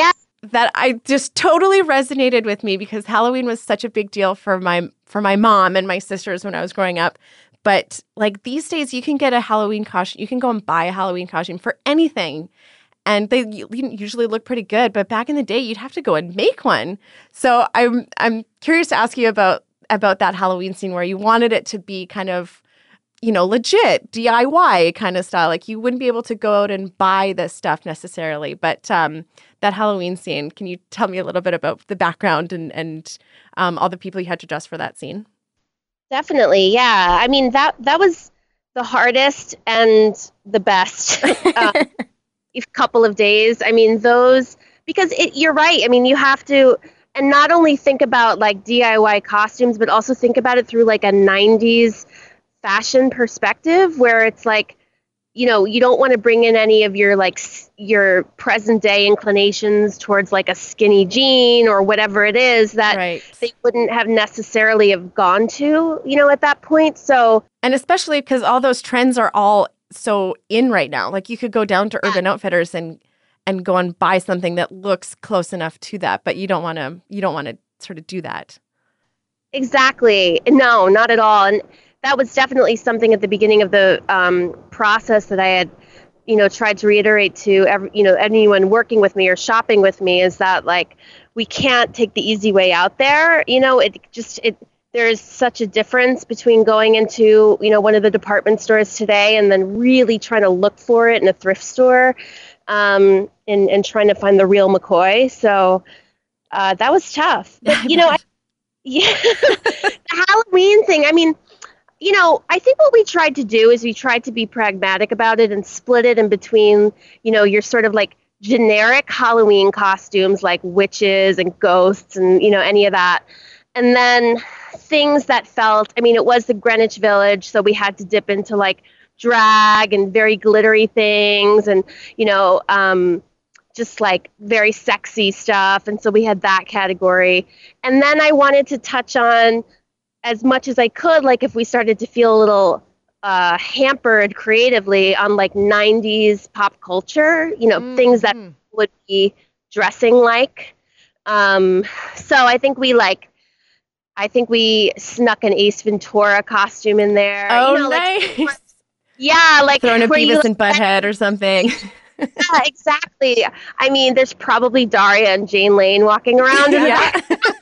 that I just totally resonated with me because Halloween was such a big deal for my for my mom and my sisters when I was growing up. But like these days, you can get a Halloween costume. You can go and buy a Halloween costume for anything. And they usually look pretty good. But back in the day, you'd have to go and make one. So I'm I'm curious to ask you about about that Halloween scene where you wanted it to be kind of, you know, legit D I Y kind of style. Like you wouldn't be able to go out and buy this stuff necessarily. But um, that Halloween scene, can you tell me a little bit about the background and, and um, all the people you had to dress for that scene? Definitely, yeah. I mean, that that was the hardest and the best uh, couple of days. I mean, those, because it, you're right. I mean, you have to, and not only think about like D I Y costumes, but also think about it through like a nineties fashion perspective where it's like, you know, you don't want to bring in any of your like s- your present day inclinations towards like a skinny jean or whatever it is that Right. they wouldn't have necessarily have gone to, you know, at that point. So, And especially because all those trends are all so in right now. Like you could go down to Urban Outfitters and and go and buy something that looks close enough to that, but you don't want to you don't want to sort of do that. exactly. No, not at all. And that was definitely something at the beginning of the um, process that I had, you know, tried to reiterate to every, you know, anyone working with me or shopping with me is that like we can't take the easy way out there. You know, it just it there's such a difference between going into, you know, one of the department stores today and then really trying to look for it in a thrift store um, and and trying to find the real McCoy. So uh, that was tough. But you know, I, yeah, the Halloween thing. I mean. You know, I think what we tried to do is we tried to be pragmatic about it and split it in between, you know, your sort of like generic Halloween costumes like witches and ghosts and, you know, any of that. And then things that felt, I mean, it was the Greenwich Village, so we had to dip into like drag and very glittery things and, you know, um, just like very sexy stuff. And so we had that category. And then I wanted to touch on as much as I could, like if we started to feel a little uh, hampered creatively on like nineties pop culture, you know, mm-hmm. things that would be dressing like. Um, so I think we like, I think we snuck an Ace Ventura costume in there. Oh, you know, nice. Like, yeah, like throwing a Beavis you, and Butthead or something. Yeah, exactly. I mean, there's probably Daria and Jane Lane walking around. In yeah.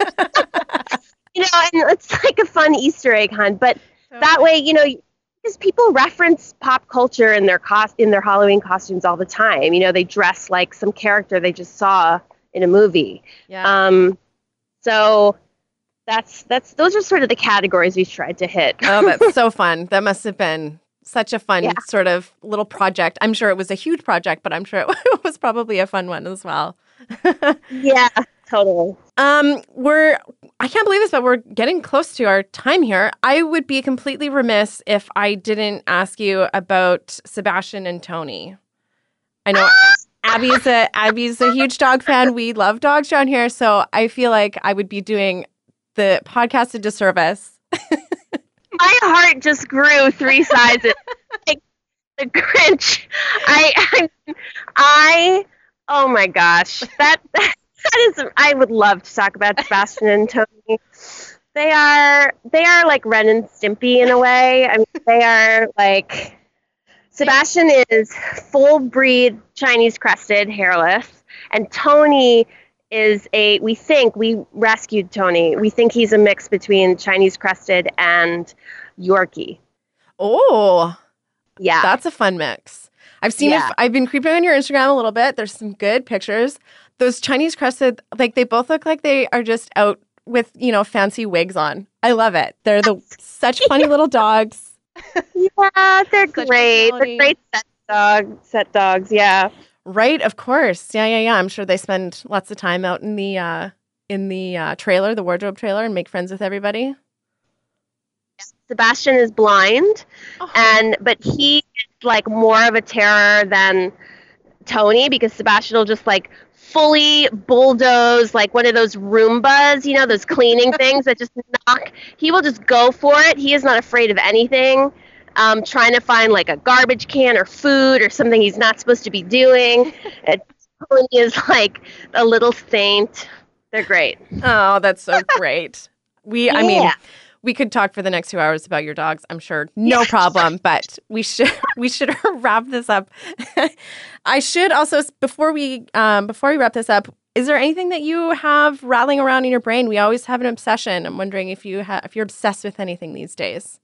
You know, and it's like a fun Easter egg hunt. But okay. That way, you know, because people reference pop culture in their cost in their Halloween costumes all the time. You know, they dress like some character they just saw in a movie. Yeah. Um. So that's that's those are sort of the categories we tried to hit. Oh, that's so fun. That must have been such a fun yeah. sort of little project. I'm sure it was a huge project, but I'm sure it was probably a fun one as well. Yeah, totally. Um, we're I can't believe this, but we're getting close to our time here. I would be completely remiss if I didn't ask you about Sebastian and Tony. I know Abby's a Abby's a huge dog fan. We love dogs down here, so I feel like I would be doing the podcast a disservice. My heart just grew three sizes. Like the Grinch. I, I, I, oh my gosh, that, that that is. I would love to talk about Sebastian and Tony. They are, they are like Ren and Stimpy in a way. I mean, they are like. Sebastian is full breed Chinese crested, hairless, and Tony is a. We think we rescued Tony. We think he's a mix between Chinese crested and Yorkie. Oh, yeah, that's a fun mix. I've seen yeah. it. I've been creeping on your Instagram a little bit. There's some good pictures. Those Chinese crested, like they both look like they are just out with, you know, fancy wigs on. I love it. They're the such funny little dogs. Yeah, they're such great. They're great set dog set dogs. Yeah. Right, of course. Yeah, yeah, yeah. I'm sure they spend lots of time out in the uh, in the uh, trailer, the wardrobe trailer, and make friends with everybody. Sebastian is blind, oh. and but he is like more of a terror than Tony because Sebastian will just like fully bulldoze like one of those Roombas, you know, those cleaning things that just knock. He will just go for it. He is not afraid of anything. Um, trying to find like a garbage can or food or something he's not supposed to be doing. It Pony is like a little saint. They're great. Oh, that's so great. We, I mean, Yeah. we could talk for the next two hours about your dogs. I'm sure, no problem. But we should we should wrap this up. I should also before we um, before we wrap this up. Is there anything that you have rattling around in your brain? We always have an obsession. I'm wondering if you ha- if you're obsessed with anything these days.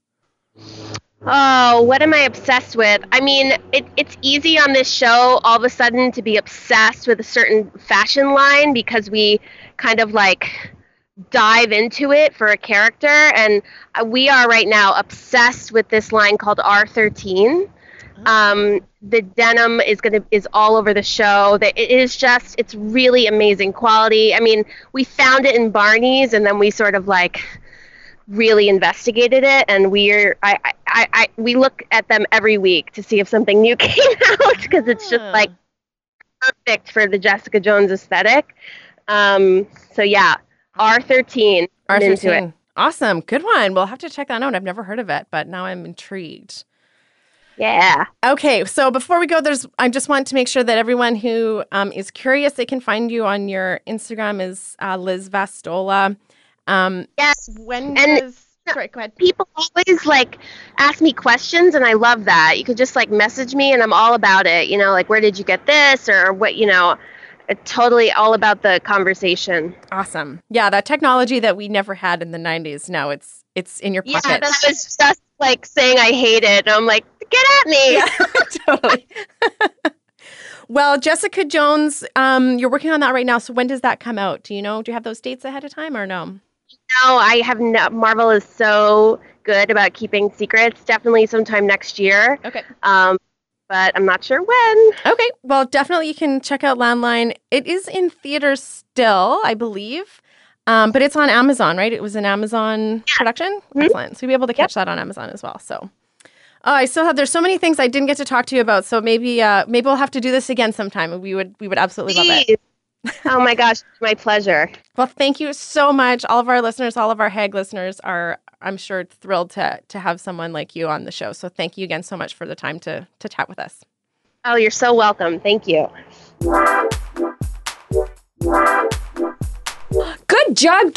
Oh, what am I obsessed with? I mean, it, it's easy on this show all of a sudden to be obsessed with a certain fashion line because we kind of like dive into it for a character. And uh, we are right now obsessed with this line called R thirteen. Um, the denim is gonna is all over the show. That it is just it's really amazing quality. I mean, we found it in Barney's, and then we sort of like really investigated it, and we're I, I, I we look at them every week to see if something new came out because it's just like perfect for the Jessica Jones aesthetic. Um, so yeah, R thirteen. I'm R into it. thirteen. Awesome. Good one. We'll have to check that out. I've never heard of it, but now I'm intrigued. Yeah. Okay, so before we go, there's I just want to make sure that everyone who um, is curious, they can find you on your Instagram is uh, Liz Vastola. Um, Yes. when And- does sorry, go ahead. People always like ask me questions, and I love that. You can just like message me, and I'm all about it. You know, like where did you get this, or what? You know, it's totally all about the conversation. Awesome. Yeah, that technology that we never had in the nineties. Now it's it's in your Yeah, pocket. that was just like saying I hate it. And I'm like, get at me. Totally. Well, Jessica Jones, um, you're working on that right now. So when does that come out? Do you know? Do you have those dates ahead of time or no? No, I have no. Marvel is so good about keeping secrets. Definitely sometime next year. Okay. Um, but I'm not sure when. Okay. Well, definitely you can check out Landline. It is in theaters still, I believe. Um, but it's on Amazon, right? It was an Amazon production. Excellent. So you'll be able to catch that on Amazon as well. So oh, I still have there's so many things I didn't get to talk to you about. So maybe uh, maybe we'll have to do this again sometime. We would we would absolutely love it. Please. Oh my gosh, my pleasure. Well, thank you so much. All of our listeners, all of our Hag listeners are, I'm sure, thrilled to to have someone like you on the show. So thank you again so much for the time to to chat with us. Oh, you're so welcome. Thank you. Good job,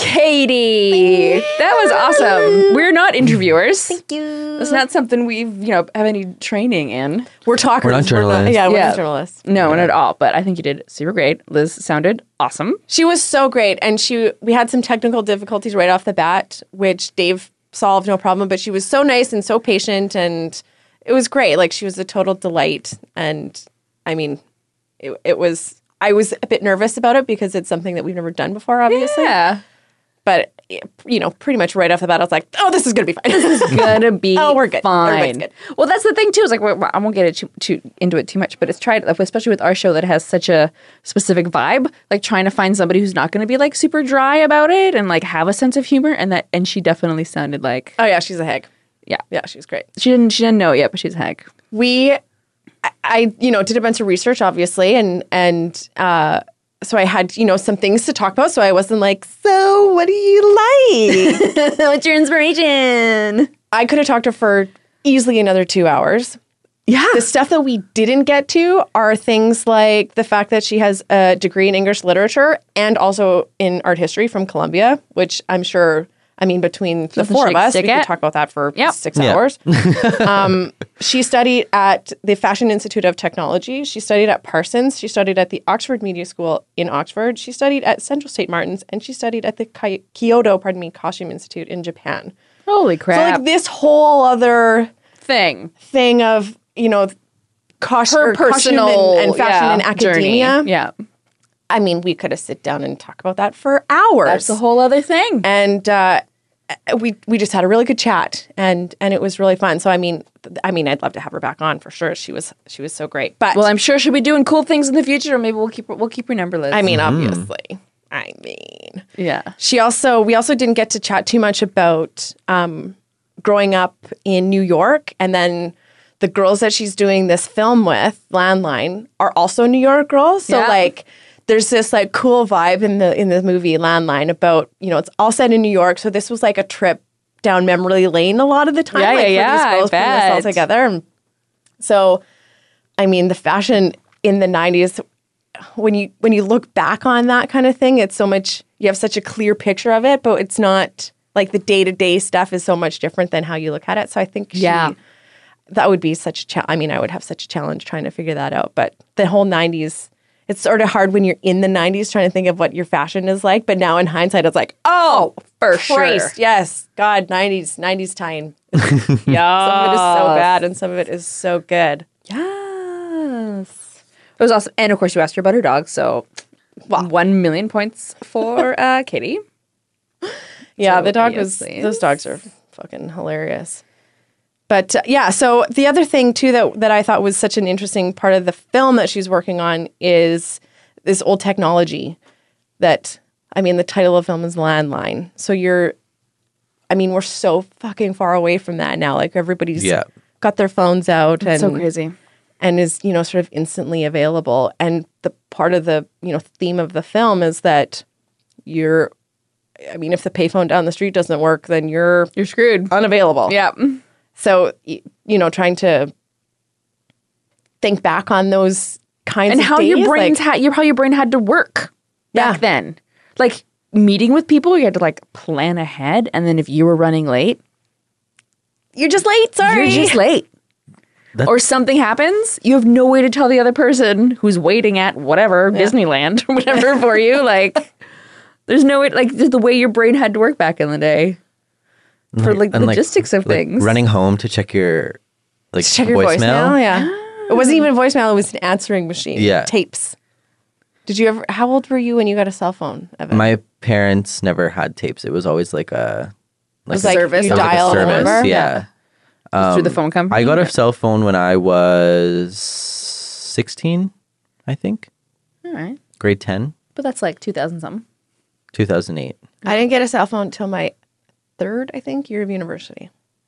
Katie. That was awesome. We're not interviewers. Thank you. It's not something we've, you know, have any training in. We're talkers. We're not journalists. yeah, we're Yeah. not journalists. No, not at all. But I think you did super great. Liz sounded awesome. She was so great, and she we had some technical difficulties right off the bat, which Dave solved no problem. But she was so nice and so patient, and it was great. Like she was a total delight, and I mean, it, it was. I was a bit nervous about it because it's something that we've never done before, obviously. Yeah. But you know, pretty much right off the bat, I was like, "Oh, this is gonna be fine." Gonna be Oh, we're good. Everybody's fine. good. Well, that's the thing too. Is like we're- I won't get it too, too into it too much, but it's tried, especially with our show that has such a specific vibe. Like trying to find somebody who's not going to be like super dry about it and like have a sense of humor, and that and she definitely sounded like Oh yeah, she's a hag. yeah Yeah, she was great. she didn't she didn't know it yet, but she's a heck. We, I, I you know, did a bunch of research, obviously, and and uh, so I had you know some things to talk about. So I wasn't like, so what do you like? What's your inspiration? I could have talked to her for easily another two hours. Yeah, The stuff that we didn't get to are things like the fact that she has a degree in English literature and also in art history from Columbia, which I'm sure, I mean, between the Nothing four she of can us, we stick could at. talk about that for Yep. six Yeah. hours. um, she studied at the Fashion Institute of Technology. She studied at Parsons. She studied at the Oxford Media School in Oxford. She studied at Central Saint Martins, and she studied at the Ki- Kyoto, pardon me, Costume Institute in Japan. holy So crap! like this whole other thing. thing of, you know, costume, Her or costume personal and, and fashion yeah, and academia. journey. Yeah, I mean, we could have sit down and talk about that for hours. that's a whole other thing. and uh, we we just had a really good chat, and and it was really fun. So I mean, th- I mean, I'd love to have her back on for sure. She was she was so great. But Well, I'm sure she'll be doing cool things in the future, or maybe we'll keep we'll keep her number list. I mean, obviously, I mean, yeah. she also we also didn't get to chat too much about um, growing up in New York, and then the girls that she's doing this film with, Landline, are also New York girls. So Yeah. like there's this like cool vibe in the in the movie Landline about, you know, it's all set in New York. So this was like a trip down memory lane a lot of the time. Yeah, like, yeah, for these yeah, I girls putting this all bet. together. And so I mean the fashion in the nineties, when you when you look back on that kind of thing, it's so much, you have such a clear picture of it, but it's not like the day-to-day stuff is so much different than how you look at it. So I think she, Yeah. that would be such a challenge. I mean, I would have such a challenge trying to figure that out. But the whole nineties, it's sort of hard when you're in the nineties trying to think of what your fashion is like. But now in hindsight, it's like, oh, for Christ, sure. yes, God, nineties, nineties time. Yeah, some of it is so bad, and some of it is so good. Yes. It was awesome. And of course, you asked her about her dog. So one million points for uh, Katie. Yeah, So, the dog yes, was. please. Those dogs are fucking hilarious. But uh, yeah, so the other thing too that that I thought was such an interesting part of the film that she's working on is this old technology. That I mean, the title of the film is Landline. So you're, I mean, we're so fucking far away from that now. Like everybody's Yeah. got got their phones out and So crazy. and is, you know, sort of instantly available. And the part of the, you know, theme of the film is that you're, I mean, if the payphone down the street doesn't work, then you're You're screwed. unavailable. Yeah. So, y- you know, trying to think back on those kinds And of how days, your brains like, had your how your brain had to work back Yeah. then. Like meeting with people, you had to like plan ahead, and then if you were running late, you're just late. Sorry. you're just late. That- or something happens, you have no way to tell the other person who's waiting at whatever Disneyland or whatever for you. Like, there's no way. Like the way your brain had to work back in the day for like And, logistics of like, things. running home to check your like Check your voicemail. Yeah. It wasn't even voicemail. It was an answering machine. Yeah. Tapes. Did you ever, how old were you when you got a cell phone, Evan? My parents never had tapes. It was always like a like it was a like service. you It was like a dial a service. number. Yeah. through the phone company. I got a cell phone when I was sixteen, I think. All right, Grade ten, but that's like two thousand something. two thousand eight. I didn't get a cell phone until my third, I think, year of university.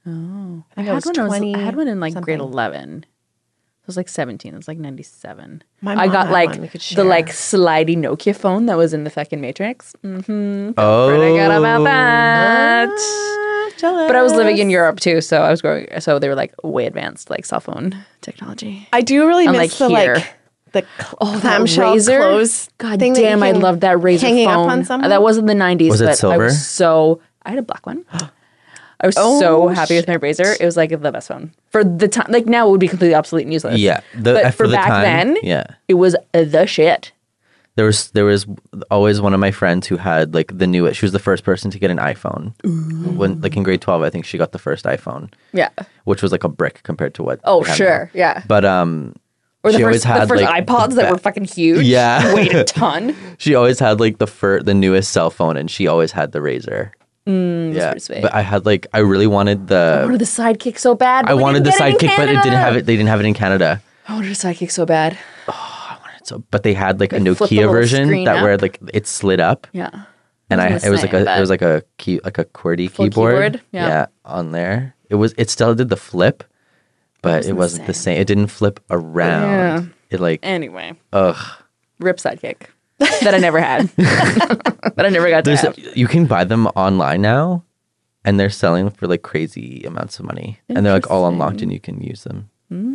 Oh, I think I had was one. I, was, twenty I had one in like grade something. eleven. It was like seventeen. It was like ninety-seven. My I mom got had like one. We could the share. like slidey Nokia phone that was in the fucking Matrix. Mm-hmm. Oh, I got about that. Jealous. But I was living in Europe too, so I was growing. So they were like way advanced, like cell phone technology. I do really Unlike miss the here. like the cl- Oh, that clamshell razor. close. God thing that you damn, I can loved that razor hanging phone. up on someone. That wasn't the nineties, Was it but I silver? was so I had a black one. I was Oh, so happy with my razor. It was like the best phone for the time. Like now, it would be completely obsolete and useless. Yeah, the, but uh, for, the back time, then, yeah. it was the shit. There was there was always one of my friends who had like the newest. She was the first person to get an iPhone. When like in grade twelve, I think she got the first iPhone, Yeah. which was like a brick compared to what. Oh we have sure. now. Yeah. But um, Or the she always first, the had first like iPods the that were ba- fucking huge. Yeah. Weighed a ton. She always had like the fir- the newest cell phone, and she always had the razor. Mm, yeah, pretty sweet. but I had like I really wanted I the wanted the sidekick so bad. I but we wanted the didn't get it in sidekick, but it didn't Canada. have it. They didn't have it in Canada. I wanted a sidekick so bad. So, but they had like a Like, flip the Nokia little version screen that up. where like it slid up, Yeah. and I Wasn't the it was like same, a but- it was like a key like a QWERTY Full keyboard. keyboard, yeah. on there. It was it still did the flip, but wasn't it the wasn't the same. same. It didn't flip around. Yeah. It like Anyway, ugh. rip sidekick that I never had. that I never got to There's have. you can buy them online now, and they're selling for like crazy amounts of money, and they're like all unlocked, and you can use them.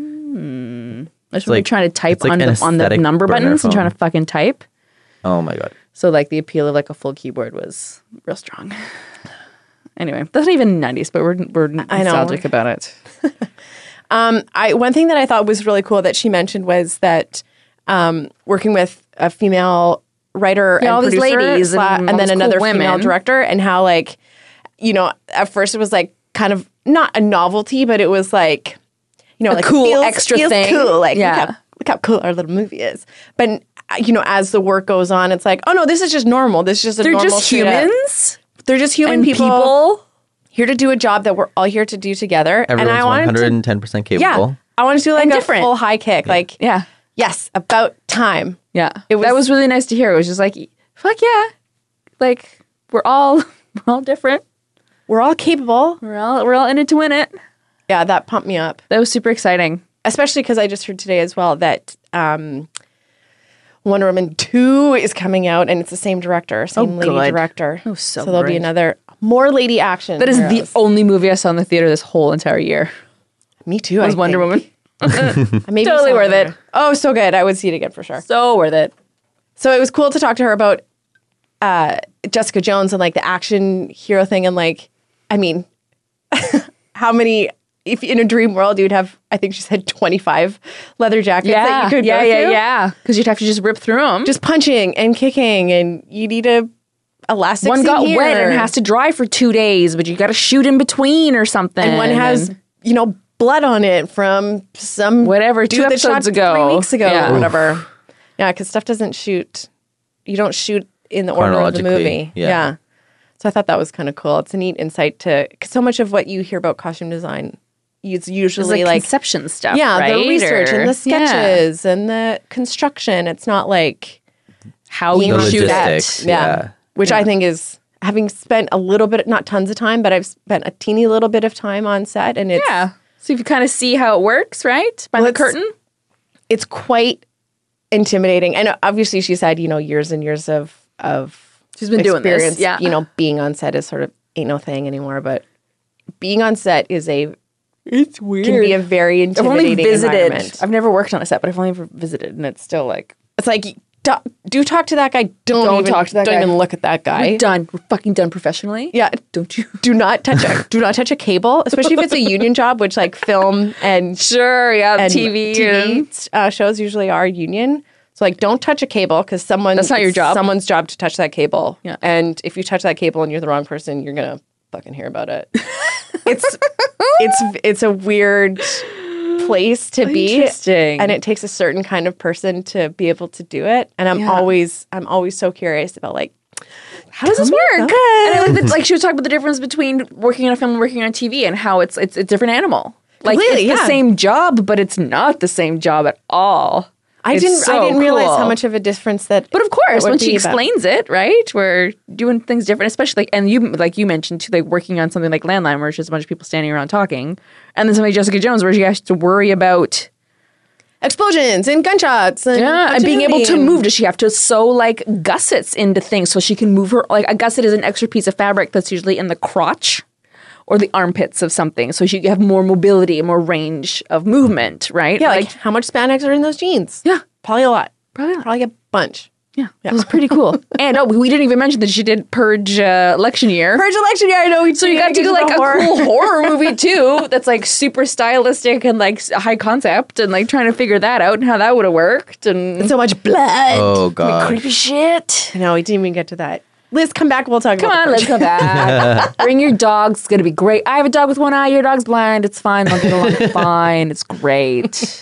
I just remember like- trying to type it's like on an the, on the aesthetic number burner buttons and trying to phone. fucking type. Oh my god. So like the appeal of like a full keyboard was real strong. Anyway, that's not even nineties, but we're we're I know. nostalgic about it. Um, I one thing that I thought was really cool that she mentioned was that um, working with a female writer Yeah, all and these producer, ladies sla- and and, all then these cool another women. female director, and how like, you know, at first it was like kind of not a novelty, but it was like, you know, A like cool feels, extra feels thing. cool, like Yeah. look, how, look how cool our little movie is. But uh, you know, as the work goes on, it's like, oh no, this is just normal. This is just a They're normal just straight up- humans They're just human and people, people. here to do a job that we're all here to do together. Everyone's and I one wanted hundred to, and ten percent capable. yeah, I wanted to do like And a different. full high kick, like Yeah. yes, about time. Yeah. It was- that was really nice to hear. It was just like, fuck yeah. Like we're all we're all different. We're all capable. We're all we're all in it to win it. Yeah, that pumped me up, That was super exciting. especially because I just heard today as well that um, Wonder Woman two is coming out, and it's the same director, same lady good. director. Oh, so there'll be great. another more lady action. That is heroes. the only movie I saw in the theater this whole entire year. me too. Was I Wonder think. Woman. I maybe Totally saw worth it. Oh, so good. I would see it again for sure. So worth it. so it was cool to talk to her about uh, Jessica Jones and like the action hero thing. And like, I mean, how many, if in a dream world, you'd have, I think she said twenty-five leather jackets that Yeah, you could yeah, go yeah, through. yeah. Because you'd have to just rip through them. Just punching and kicking, and you need a elastic one seat got here. wet and has to dry for two days, but you got to shoot in between or something. and one has, and you know, blood on it from some Whatever, dude two that episodes shot ago. three weeks ago, Yeah. or whatever. Yeah, because stuff doesn't shoot. You don't shoot in the order of the Chronologically, movie. yeah. So I thought that was kind of cool. It's a neat insight to, cause so much of what you hear about costume design, it's It's usually like, like, conception stuff. yeah, right? the research Or- and the yeah. sketches and the construction. It's not like How The you shoot logistics. that. yeah, Yeah. which I think is having spent a little bit, not tons of time, but I've spent a teeny little bit of time on set, and it's Yeah. So if you kind of see how it works, right? Behind Well, the it's- curtain. it's quite intimidating. And obviously, she said, you know, years and years of of She's been doing this, experience, yeah. you know, being on set is sort of ain't no thing anymore. But being on set is a It's weird. can be a very I've only intimidating visited. environment. I've never worked on a set, but I've only ever visited, and it's still like It's like do, do talk to that guy. Don't, Don't even, talk to that don't guy. even look at that guy. we're done. We're fucking done professionally. Yeah, Don't you? do not touch a do not touch a cable, especially if it's a union job, which like film and Sure. Yeah. and T V. T and- V uh, shows usually are union. So like, don't touch a cable because someone That's not your it's job. Someone's job to touch that cable. Yeah. And if you touch that cable and you're the wrong person, you're gonna fucking hear about it. it's it's it's a weird place to be. Interesting. And it takes a certain kind of person to be able to do it. And I'm Yeah. always I'm always so curious about like, How does this Tell me work? about it. And I like, that, like she was talking about the difference between working on a film and working on T V, and how it's it's a different animal. Like Completely, it's the yeah. same job, but it's not the same job at all. I It's didn't so I didn't realize cool. how much of a difference that. But of course, that would when she be about- explains it, right, we're doing things different, especially like, and you like you mentioned too, like working on something like Landline, where it's just a bunch of people standing around talking, and then something like Jessica Jones, where she has to worry about explosions and gunshots and, yeah, and being able to continuity and- move. Does she have to sew like gussets into things so she can move her? Like a gusset is an extra piece of fabric that's usually in the crotch or the armpits of something, so she have more mobility and more range of movement, right? Yeah, like, how much spandex are in those jeans? yeah, Probably a lot. Probably a lot. Probably a bunch. yeah, it was pretty cool. And oh, we didn't even mention that she did Purge uh, election year. Purge election year, I know. We So you got to do like a cool horror movie too. That's like super stylistic and like s- high concept, and like trying to figure that out and how that would have worked and so much blood. Oh god. creepy shit. No, we didn't even get to that. Liz, come back. We'll talk Come about on, the let's come back. Bring your dogs. It's gonna be great. I have a dog with one eye. Your dog's blind. It's fine. They'll get along fine. It's great.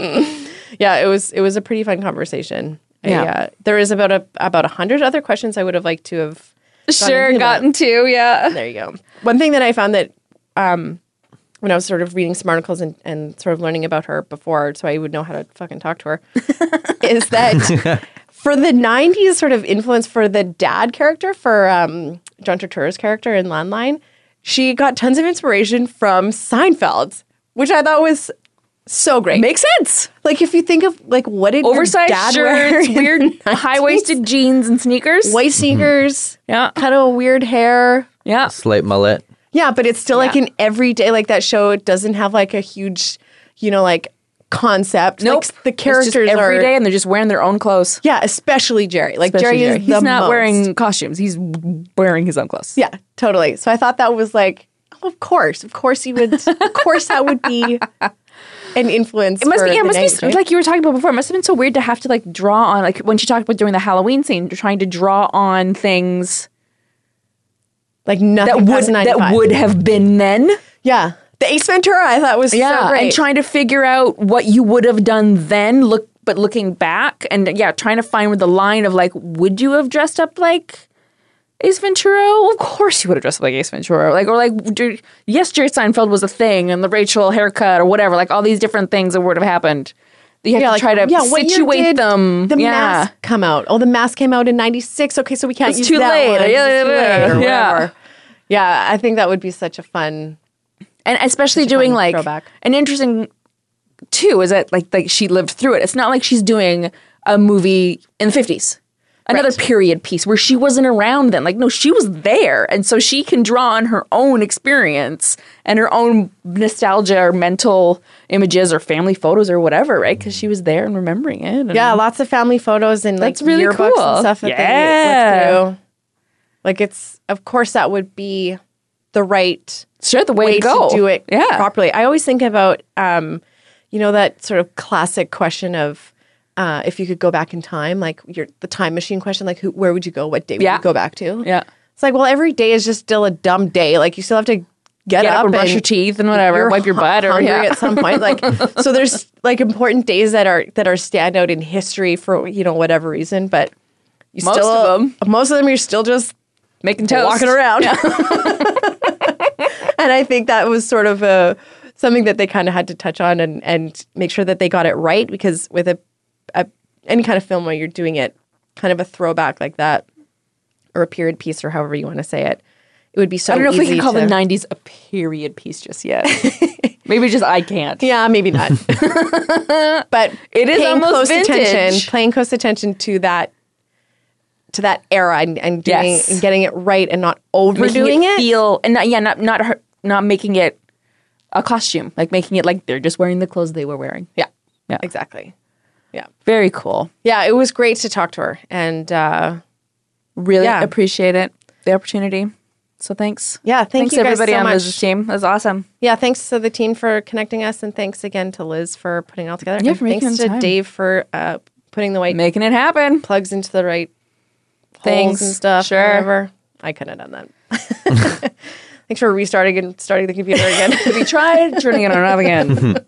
Yeah, it was it was a pretty fun conversation. I, Yeah. uh, there is about a about a hundred other questions I would have liked to have. Sure, into, but- gotten to yeah. There you go. One thing that I found that um, when I was sort of reading some articles and, and sort of learning about her before, so I would know how to fucking talk to her, is that for the nineties sort of influence for the dad character, for um, John Turturro's character in Landline, she got tons of inspiration from Seinfeld, which I thought was so great. Makes sense. Like if you think of like what did your Oversized dad wear shirts, in weird the high waisted jeans and sneakers. white sneakers, Yeah, kind of weird hair. yeah. Slight mullet. Yeah, but it's still like Yeah. an everyday, like that show. It doesn't have like a huge, you know, like concept. Nope. Like the It's characters just every are day, and they're just wearing their own clothes. yeah, especially Jerry. Like Especially Jerry is Jerry. the He's not most. wearing costumes. He's wearing his own clothes. Yeah, totally. So I thought that was like, oh, of course, of course he would. Of course that would be an influence. It must for be, yeah, it the must nineties, be right? like you were talking about before. It must have been so weird to have to like draw on, like when she talked about during the Halloween scene, trying to draw on things like nothing that would past that ninety-five. would have been then. yeah. The Ace Ventura I thought was Yeah, so great. and trying to figure out what you would have done then. Look, but looking back, and yeah, trying to find where the line of like, would you have dressed up like Ace Ventura? Well, of course you would have dressed up like Ace Ventura. Like, or like, dude, yes, Jerry Seinfeld was a thing, and the Rachel haircut, or whatever. Like all these different things that would have happened. You have yeah, to like, try to yeah, what year situate did them. The yeah. mask come out. Oh, the mask came out in ninety-six. Okay, so we can't It's use too that late. one. Yeah, It's too yeah, late or yeah. whatever. Yeah, I think that would be such a fun. And especially Such a doing fun like throwback. an interesting too is that like like she lived through it. It's not like she's doing a movie in the fifties. another Right. period piece where she wasn't around then. Like, no, she was there. And so she can draw on her own experience and her own nostalgia or mental images or family photos or whatever, right? Because she was there and remembering it. And Yeah, lots of family photos and like That's really yearbooks cool. and stuff that Yeah. they look through. Like it's, of course, that would be the right Sure, the way, way to go. to do it yeah. properly. I always think about, um, you know, that sort of classic question of uh, if you could go back in time, like your the time machine question, like who, where would you go? What day would Yeah. you go back to? Yeah. It's like, well, every day is just still a dumb day. Like you still have to get, Get up and brush your teeth and whatever, you're wipe your butt or hungry yeah. at some point. Like so, there's like important days that are that are standout in history for you know whatever reason, but you Most still of them. most of them you're still just making toast. walking around. And I think that was sort of a something that they kind of had to touch on and and make sure that they got it right because with a, a any kind of film where you're doing it kind of a throwback like that or a period piece or however you want to say it, it would be so I don't know if we easy can call to, the nineties a period piece just yet. Maybe just I can't. Yeah, maybe not. But It is paying almost close vintage. attention, paying close attention to that to that era and, and doing Yes. and getting it right and not Making overdoing it. feel and not, yeah, not not her, not making it a costume, like making it like they're just wearing the clothes they were wearing. Yeah, Yeah. exactly. Yeah, Very cool. yeah. It was great to talk to her, and uh, Really Yeah. appreciate it, the opportunity. So thanks. yeah, thank thanks you guys everybody so on much. Liz's team. That was awesome. Yeah, thanks to the team for connecting us, and thanks again to Liz for putting it all together. Yeah, and for making thanks the to time. Dave for uh, putting the white Making it happen. plugs into the right Things. holes and stuff. Sure. Whatever. I couldn't have done that. Thanks for restarting and starting the computer again. We tried turning it on and off again.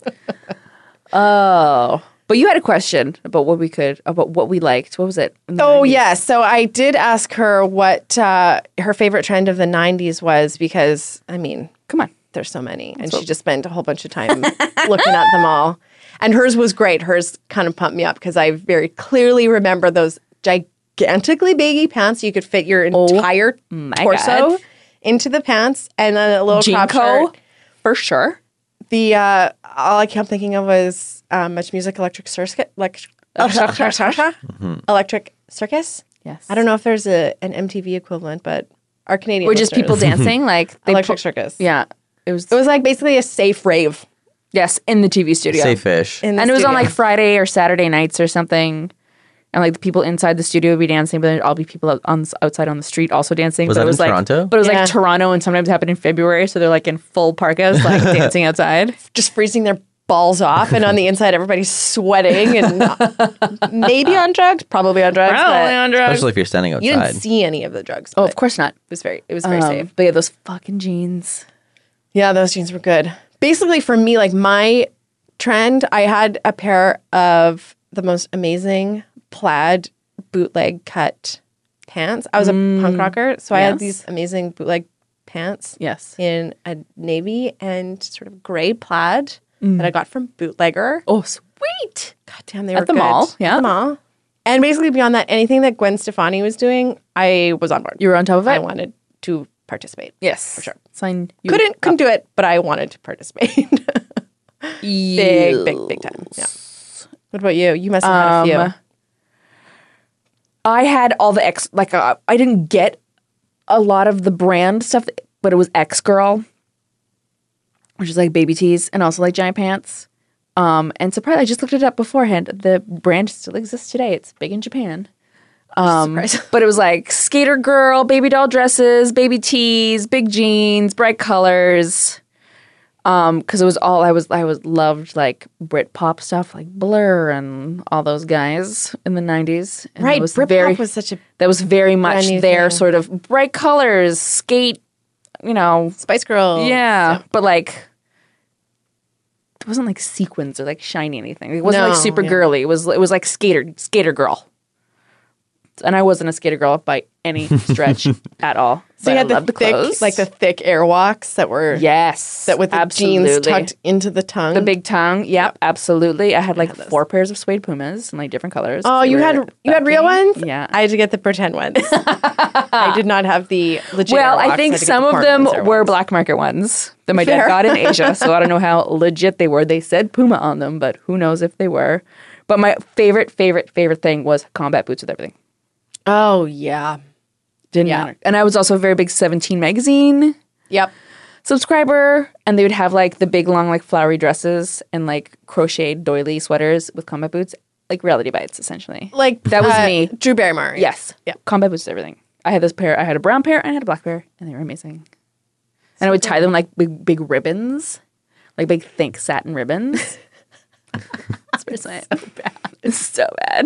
Oh. But you had a question about what we could, about what we liked. What was it? in the Oh, nineties? yeah. So I did ask her what uh, her favorite trend of the nineties was because, I mean, Come on. there's so many. And she just spent a whole bunch of time looking at them all. And hers was great. Hers kind of pumped me up because I very clearly remember those gigantically baggy pants. You could fit your entire my torso God. into the pants and then a little crop Jinko, shirt. for sure. The uh, all I kept thinking of was um, Much Music Electric Circus. Electric, Electric Circus. Yes. I don't know if there's a an M T V equivalent, but our Canadian Or just listeners- people dancing, like they Electric pu- Circus. Yeah, it was. It was like basically a safe rave yes in the T V studio, Say fish. in the and it was on studio. like Friday or Saturday nights or something. And like the people inside the studio would be dancing, but then all be people out on outside on the street also dancing. Was but that it was in like, Toronto? But it was Yeah. like Toronto, and sometimes it happened in February, so they're like in full parkas, like dancing outside. just freezing their balls off, and on the inside everybody's sweating and maybe on drugs, probably on drugs. but on drugs. Especially if you're standing you didn't outside. see any of the drugs. Oh, but of course not. it was very it was very Um, safe. But yeah, those fucking jeans. Yeah, those jeans were good. Basically, for me, like my trend, I had a pair of the most amazing plaid bootleg cut pants. I was a punk rocker, so I had yes. these amazing bootleg pants Yes. in a navy and sort of gray plaid that I got from Bootlegger. Oh, sweet. God damn, they At were the good. mall, yeah. At the mall. And basically beyond that, anything that Gwen Stefani was doing, I was on board. You were on top of it. I wanted to participate. Yes, for sure. Sign. You Couldn't couldn't do it, but I wanted to participate. big, big, big time. Yeah. What about you? You must have had a few. Um, I had all the X, like, uh, I didn't get a lot of the brand stuff, but it was X Girl, which is like baby tees and also like giant pants. Um, and surprise, I just looked it up beforehand. The brand still exists today. It's big in Japan. Um, Surprise. but it was like skater girl, baby doll dresses, baby tees, big jeans, bright colors. Um, because it was all I was I was loved like Britpop stuff like Blur and all those guys in the nineties. And Right, it was Britpop very was such a that was very much new their thing. sort of bright colors, skate, you know, Spice Girl. yeah, but like it wasn't like sequins or like shiny anything. It wasn't No, like super yeah. girly. It was it was like skater skater girl. And I wasn't a skater girl by any stretch at all. So But you I had the loved the thick, clothes. like the thick airwalks that were yes, that with the absolutely. jeans tucked into the tongue. The big tongue. Yep, absolutely. I had like four pairs of suede Pumas in like different colors. Oh, They you were had you had real backing. ones? Yeah. I had to get the pretend ones. I did not have the legit. well, Airwalks. I think had to get some the of porn them ones, Airwalks. were black market ones that my Fair. dad got in Asia, so I don't know how legit they were. They said Puma on them, but who knows if they were. But my favorite, favorite, favorite thing was combat boots with everything. Oh yeah. Didn't Yeah. matter. And I was also a very big Seventeen magazine Yep. subscriber, and they would have like the big long like flowery dresses and like crocheted doily sweaters with combat boots, like Reality Bites essentially. Like That was uh, me. Drew Barrymore. Yes. Yeah. Combat boots, everything. I had this pair. I had a brown pair and I had a black pair, and they were amazing. And I would tie them like big, big ribbons, like big thick satin ribbons. It's so bad. It's so bad.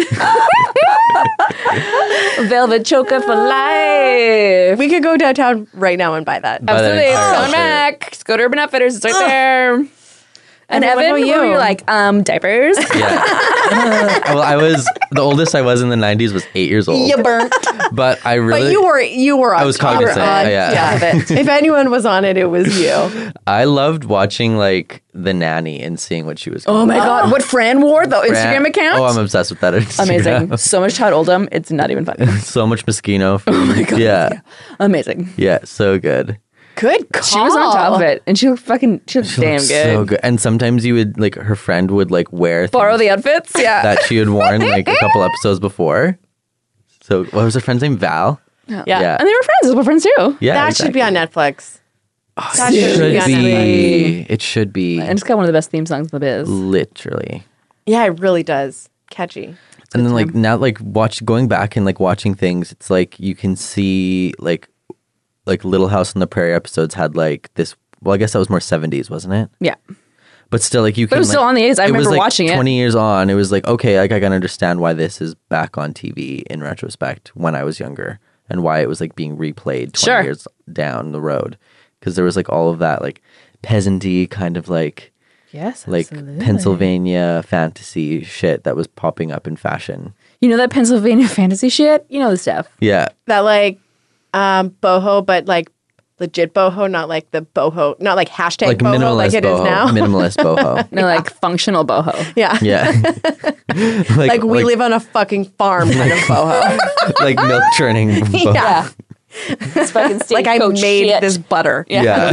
Velvet choker for life. We could go downtown right now and buy that. Buy that Absolutely. It's entire coming outfit. back. Just go to Urban Outfitters. It's right there. And, then what Evan, about you? you? You're like, um, diapers. Yeah. Well, I was the oldest I was in the nineties was eight years old. You burnt. But I really But you were you were on I was top. cognizant, You were on yeah. top of it. If anyone was on it, it was you. I loved watching like The Nanny and seeing what she was Oh my God. What Fran wore? The Instagram account? Oh, I'm obsessed with that Instagram. Amazing. So much Todd Oldham. It's not even funny. So much Moschino. Oh my God. Yeah. Amazing. Yeah, so good. Good call. She was on top of it, and she looked fucking, she looked She damn looks good. So good. And sometimes you would like her friend would like wear Borrow things the outfits? Yeah. that she had worn like a couple episodes before. So what was her friend's name? Val? Yeah. Yeah. And they were friends. We're friends too. Yeah. That should be on Netflix. That It should should be on be. It should be. And it's got one of the best theme songs in the biz. Literally. Yeah, it really does. Catchy. And then like now like watch going back and like watching things, it's like you can see like like Little House on the Prairie episodes had like this well, I guess that was more seventies, wasn't it? Yeah. But still like you But can it was like, still on the eighties. I it was, remember like, watching it. twenty years on, it was like, okay, like I can understand why this is back on T V in retrospect when I was younger and why it was like being replayed twenty Sure. years down the road. Because there was like all of that like peasanty kind of like Yes. like Pennsylvania fantasy shit that was popping up in fashion. You know that Pennsylvania fantasy shit? You know the stuff. Yeah. That like um boho, but like legit boho, not like the boho, not like hashtag Like boho minimalist like it is boho. now. Minimalist boho. No, like functional boho. yeah. Yeah. Like we live on a fucking farm kind of boho. like milk churning boho. Yeah. It's fucking Like I stagecoach made shit. this butter. Yeah.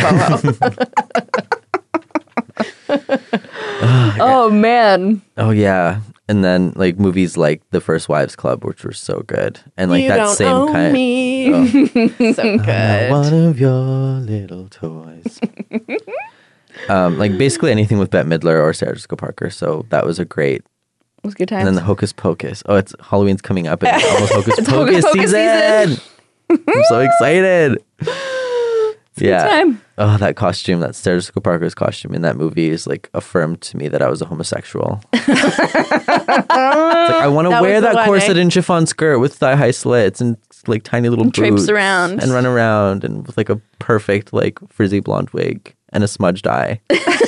Oh man. Oh yeah. And then like movies like The First Wives Club, which were so good. And like you that don't same own kind me. Oh. So good. One of your little toys. um, like basically anything with Bette Midler or Sarah Jessica Parker. So that was a great. It was good times. And then the Hocus Pocus. Oh, it's Halloween's coming up, and it's almost Hocus It's Pocus, Hocus Pocus season. season. I'm so excited. yeah. time. Oh, that costume, that Sarah Jessica Parker's costume in that movie is like affirmed to me that I was a homosexual. It's like, I want to That wear was the that one, corset eh? and chiffon skirt with thigh high slits and like tiny little boots traipse around. and run around and with like a perfect like frizzy blonde wig and a smudged eye.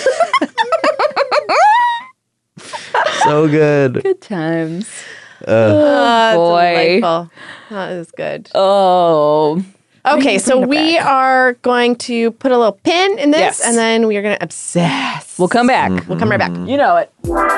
So good. Good times. Oh, boy. Delightful. That is good. Oh. Okay, so bring it we back. are going to put a little pin in this, Yes. and then we are going to obsess. We'll come back. Mm-hmm. We'll come right back. You know it.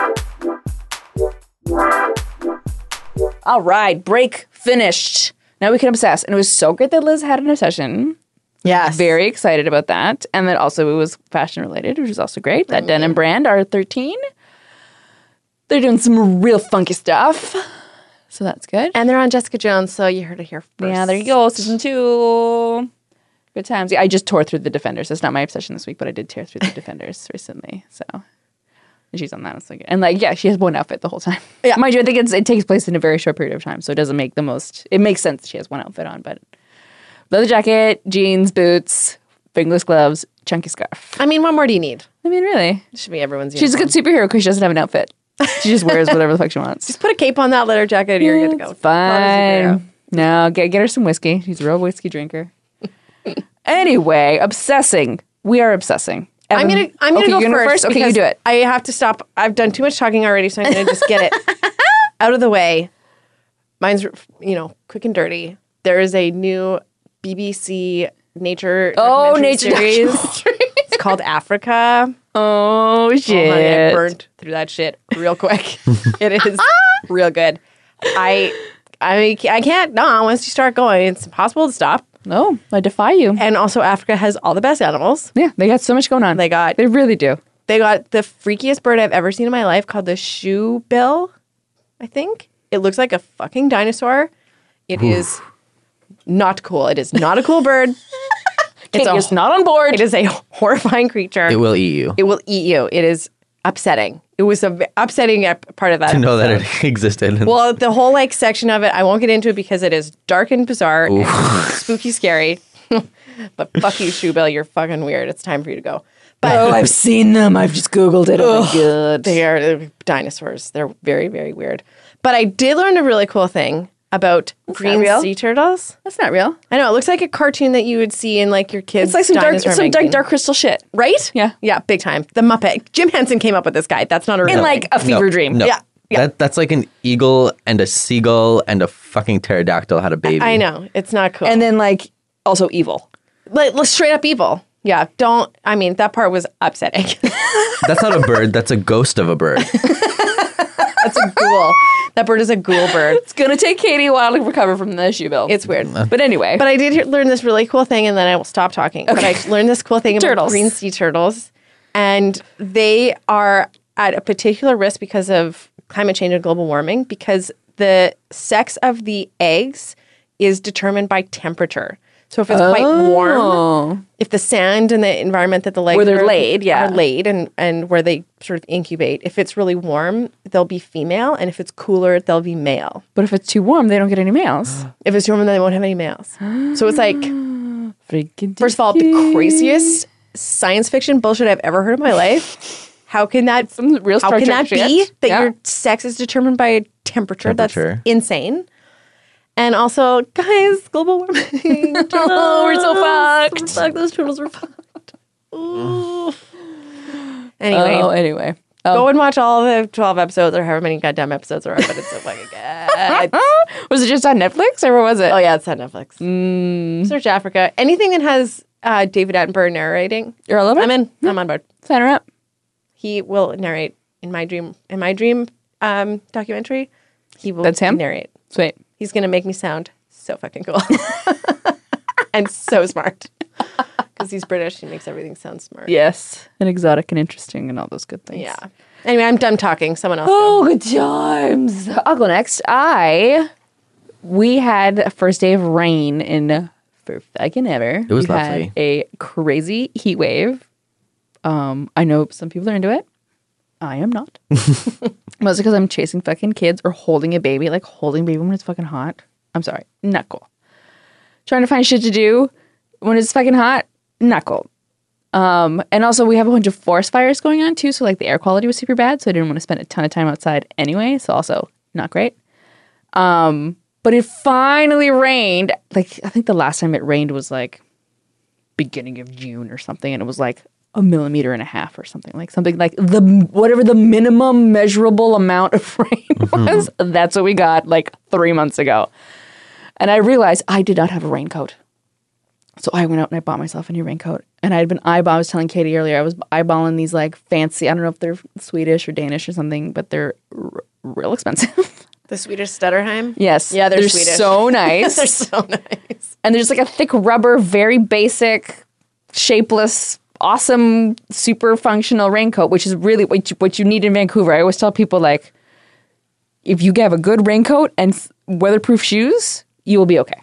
All right, break finished. Now we can obsess. And it was so great that Liz had an obsession. Yes. Very excited about that. And then also it was fashion related, which is also great. That denim brand, R thirteen. They're doing some real funky stuff. So that's good. And they're on Jessica Jones, so you heard it here first. Yeah, there you go. Season two. Good times. Yeah, I just tore through the Defenders. That's not my obsession this week, but I did tear through the Defenders recently. So and she's on that. It's like, and like, yeah, she has one outfit the whole time. Yeah. Mind you, I think it's, it takes place in a very short period of time, so it doesn't make the most. It makes sense she has one outfit on, but leather jacket, jeans, boots, fingerless gloves, chunky scarf. I mean, what more do you need? I mean, really, It should be everyone's she's a uniform. good superhero because she doesn't have an outfit. She just wears whatever the fuck she wants. Just put a cape on that leather jacket, and you're good to go. It's fine. No, get get her some whiskey. She's a real whiskey drinker. Anyway, obsessing. We are obsessing. I'm Evan- gonna I'm gonna okay, go you're gonna first. Okay, you because do it. I have to stop. I've done too much talking already, so I'm gonna just get it out of the way. Mine's you know quick and dirty. There is a new B B C nature Oh, documentary nature series. documentary. It's called Africa. Oh Oh, honey, I shit! burned through that shit real quick. It is real good. I I I can't. No, once you start going, it's impossible to stop. No, I defy you. And also, Africa has all the best animals. Yeah, they got so much going on. They got They really do. They got the freakiest bird I've ever seen in my life called the shoe bill, I think. It looks like a fucking dinosaur. It is not cool. It is not a cool bird. It's a- just not on board. It is a horrifying creature. It will eat you. It will eat you. It is upsetting. It was a v- upsetting ep- part of that. To know that episode. it existed. Well, the whole like section of it, I won't get into it because it is dark and bizarre and spooky, scary. But fuck you, Shoebill. You're fucking weird. It's time for you to go. But oh, I've seen them. I've just Googled it. Oh, my God. they are uh, dinosaurs. They're very, very weird. But I did learn a really cool thing about green real. sea turtles. That's not real. I know it looks like a cartoon that you would see in like your kids. It's like some dark, dinosaur some dark, magazine. dark crystal shit. right? Yeah. yeah, big time. The Muppet. Jim Henson came up with this guy. That's not a real In like thing. a fever dream. No. Yeah, yeah. That, that's like an eagle and a seagull and a fucking pterodactyl had a baby. I know it's not cool. And then like also evil. like, like straight up evil. Yeah, don't. I mean, that part was upsetting. That's not a bird. That's a ghost of a bird. That's a ghoul. That bird is a ghoul bird. It's gonna take Katie a while to recover from the shoe bill. It's weird. but anyway. But I did hear, learn this really cool thing, and then I will stop talking. But I learned this cool thing about Turtles. green sea turtles, and they are at a particular risk because of climate change and global warming, because the sex of the eggs is determined by temperature. So if it's quite warm, oh. if the sand and the environment that the legs Where they're are, laid, yeah. are laid and, and where they sort of incubate, if it's really warm, they'll be female, and if it's cooler, they'll be male. But if it's too warm, they don't get any males. If it's warm, then they won't have any males. So it's like, Freaking first of all, the craziest science fiction bullshit I've ever heard in my life. How can that Some real how Star can Trek that be shit. that Yeah. your sex is determined by temperature? Temperature. That's insane. And also, guys, global warming. Oh, we're so fucked. Fuck, those turtles were fucked. Ooh. Anyway, Oh, anyway. go and watch all the twelve episodes or however many goddamn episodes there are, but it's so fucking good. Was it just on Netflix or where was it? Oh, yeah, it's on Netflix. Mm. Search Africa. Anything that has uh, David Attenborough narrating, You're all over? I'm in. I'm on board. Sign her up. He will narrate in my dream. In my dream um, documentary, he will That's him? narrate. Sweet. He's gonna make me sound so fucking cool and so smart because he's British. He makes everything sound smart. Yes. And exotic and interesting and all those good things. Yeah. Anyway, I'm done talking. Someone else. Oh, good times. I'll go next. I, we had a first day of rain in for fucking ever. It was we lovely. had a crazy heat wave. Um, I know some people are into it. I am not. Mostly because I'm chasing fucking kids or holding a baby, like holding a baby when it's fucking hot. I'm sorry, not cool. Trying to find shit to do when it's fucking hot, not cool. Um, and also we have a bunch of forest fires going on too, so like the air quality was super bad, so I didn't want to spend a ton of time outside anyway, so also not great. Um, but it finally rained. Like I think the last time it rained was like beginning of June or something, and it was like a millimeter and a half or something, like something like the whatever the minimum measurable amount of rain was. That's what we got like three months ago. And I realized I did not have a raincoat. So I went out and I bought myself a new raincoat. And I had been eyeballing, I was telling Katie earlier, I was eyeballing these like fancy, I don't know if they're Swedish or Danish or something, but they're r- real expensive. The Swedish Stutterheim. Yes. Yeah, they're Swedish. so nice. They're so nice. And they're just like a thick rubber, very basic, shapeless, awesome, super functional raincoat, which is really what you, what you need in Vancouver. I always tell people, like, if you have a good raincoat and s- weatherproof shoes, you will be okay.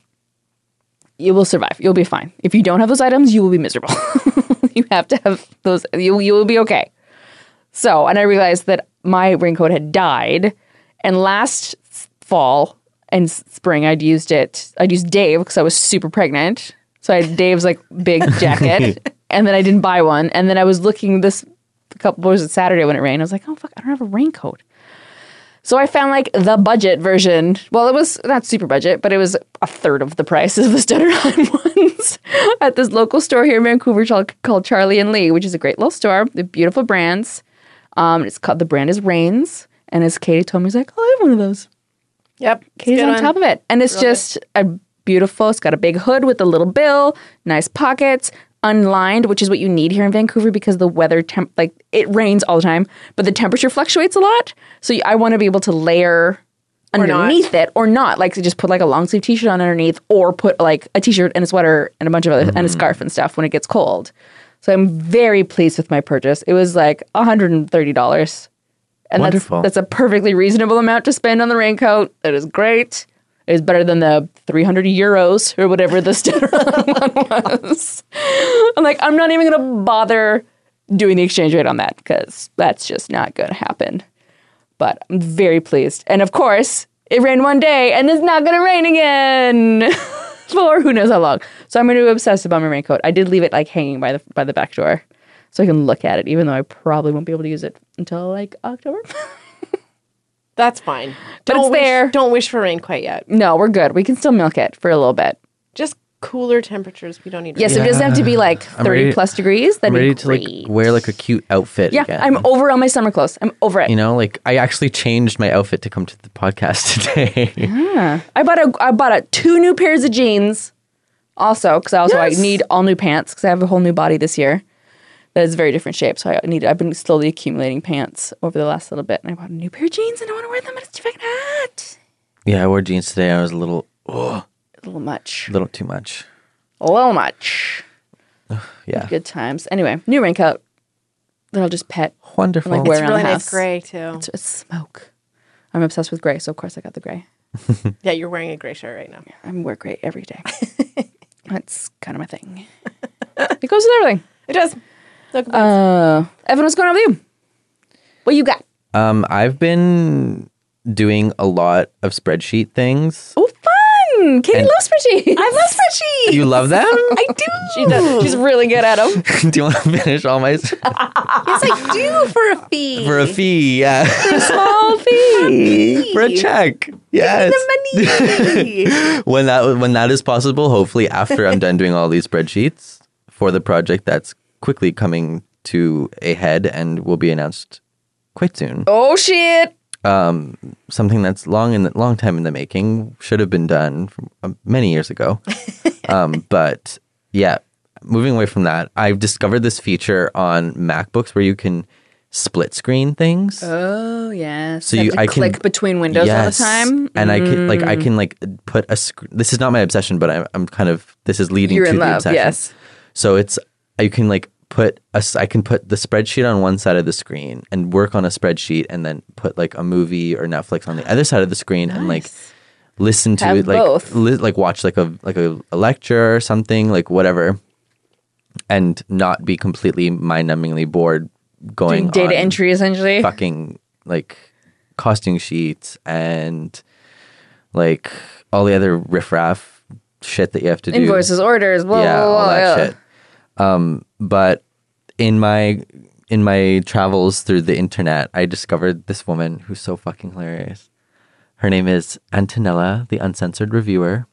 You will survive. You'll be fine. If you don't have those items, you will be miserable. You have to have those. You, you will be okay. So, and I realized that my raincoat had died. And last fall and s- spring, I'd used it. I'd used Dave because I was super pregnant. So I had Dave's like big jacket. And then I didn't buy one. And then I was looking this a couple, was it Saturday when it rained? I was like, oh, fuck, I don't have a raincoat. So I found like the budget version. Well, it was not super budget, but it was a third of the price of the Stutterheim ones at this local store here in Vancouver called, called Charlie and Lee, which is a great little store. They're beautiful brands. Um, it's called, the brand is Rains. And as Katie told me, he's like, oh, I have one of those. Yep. Katie's on top of it. And it's just a beautiful, it's got a big hood with a little bill, nice pockets, unlined, which is what you need here in Vancouver because the weather, temp like it rains all the time, but the temperature fluctuates a lot. So I want to be able to layer Or not. underneath it or not. Like to just put like a long sleeve t-shirt on underneath or put like a t-shirt and a sweater and a bunch of other, and a scarf and stuff when it gets cold. So I'm very pleased with my purchase. It was like one hundred thirty dollars. And Wonderful. that's that's a perfectly reasonable amount to spend on the raincoat. It is great. It was better than the three hundred euros or whatever the Sterling one was. I'm like, I'm not even going to bother doing the exchange rate on that because that's just not going to happen. But I'm very pleased. And of course, it rained one day and it's not going to rain again for who knows how long. So I'm going to obsess about my raincoat. I did leave it like hanging by the by the back door so I can look at it, even though I probably won't be able to use it until like October. That's fine. But Don't it's wish, there. Don't wish for rain quite yet. No, we're good. We can still milk it for a little bit. Just cooler temperatures. We don't need. Yes, rain. it doesn't have to be like I'm thirty ready- plus degrees. That'd I'm ready be to great. like wear like a cute outfit yeah, again. I'm over on my summer clothes. I'm over it. You know, like I actually changed my outfit to come to the podcast today. I bought a I bought a two new pairs of jeans. Also, because I also Yes. I need all new pants because I have a whole new body this year. That is a very different shape. So I need. I've been slowly accumulating pants over the last little bit, and I bought a new pair of jeans, and I want to wear them, but it's too fucking hot. Yeah, I wore jeans today. I was a little, oh, A little much. a little too much. A little much. Yeah, Good times. Anyway, new raincoat that I'll just pet. wonderful. Like wear It's around really the nice house. gray too. It's, it's smoke. I'm obsessed with gray, so of course I got the gray. Yeah, you're wearing a gray shirt right now. I wear gray every day. That's kind of my thing. It goes with everything. It does. Look, Uh, Evan, what's going on with you? What you got? Um, I've been doing a lot of spreadsheet things. Oh, fun! Katie And- loves spreadsheets. I love spreadsheets. You love them? I do. She does. She's really good at them. Do you want to finish all my Yes, I do for a fee. for a fee? Yeah, Small fee. for a check. Yes. The money. when that when that is possible, hopefully after I'm done doing all these spreadsheets for the project that's quickly coming to a head and will be announced quite soon. Oh shit! Um, something that's long in the, long time in the making, should have been done from, um, many years ago. um, but yeah, moving away from that, I've discovered this feature on MacBooks where you can split screen things. Oh yes. So You you- have to I can- click between windows all the time. and I can like I can like put a. Sc- this is not my obsession, but I'm I'm kind of this is leading You're to in the love. obsession. Yes. So it's you can like put a s- I can put the spreadsheet on one side of the screen and work on a spreadsheet, and then put like a movie or Netflix on the other side of the screen, and like listen to Have it, like both. li- like watch like a like a, a lecture or something, like whatever, and not be completely mind-numbingly bored going Doing data on entry essentially. fucking like costing sheets and like all the other riffraff shit that you have to do. Invoices, orders, blah, yeah, blah, blah, all that yeah. shit. Um, but in my in my travels through the internet, I discovered this woman who's so fucking hilarious. Her name is Antonella, the Uncensored Reviewer.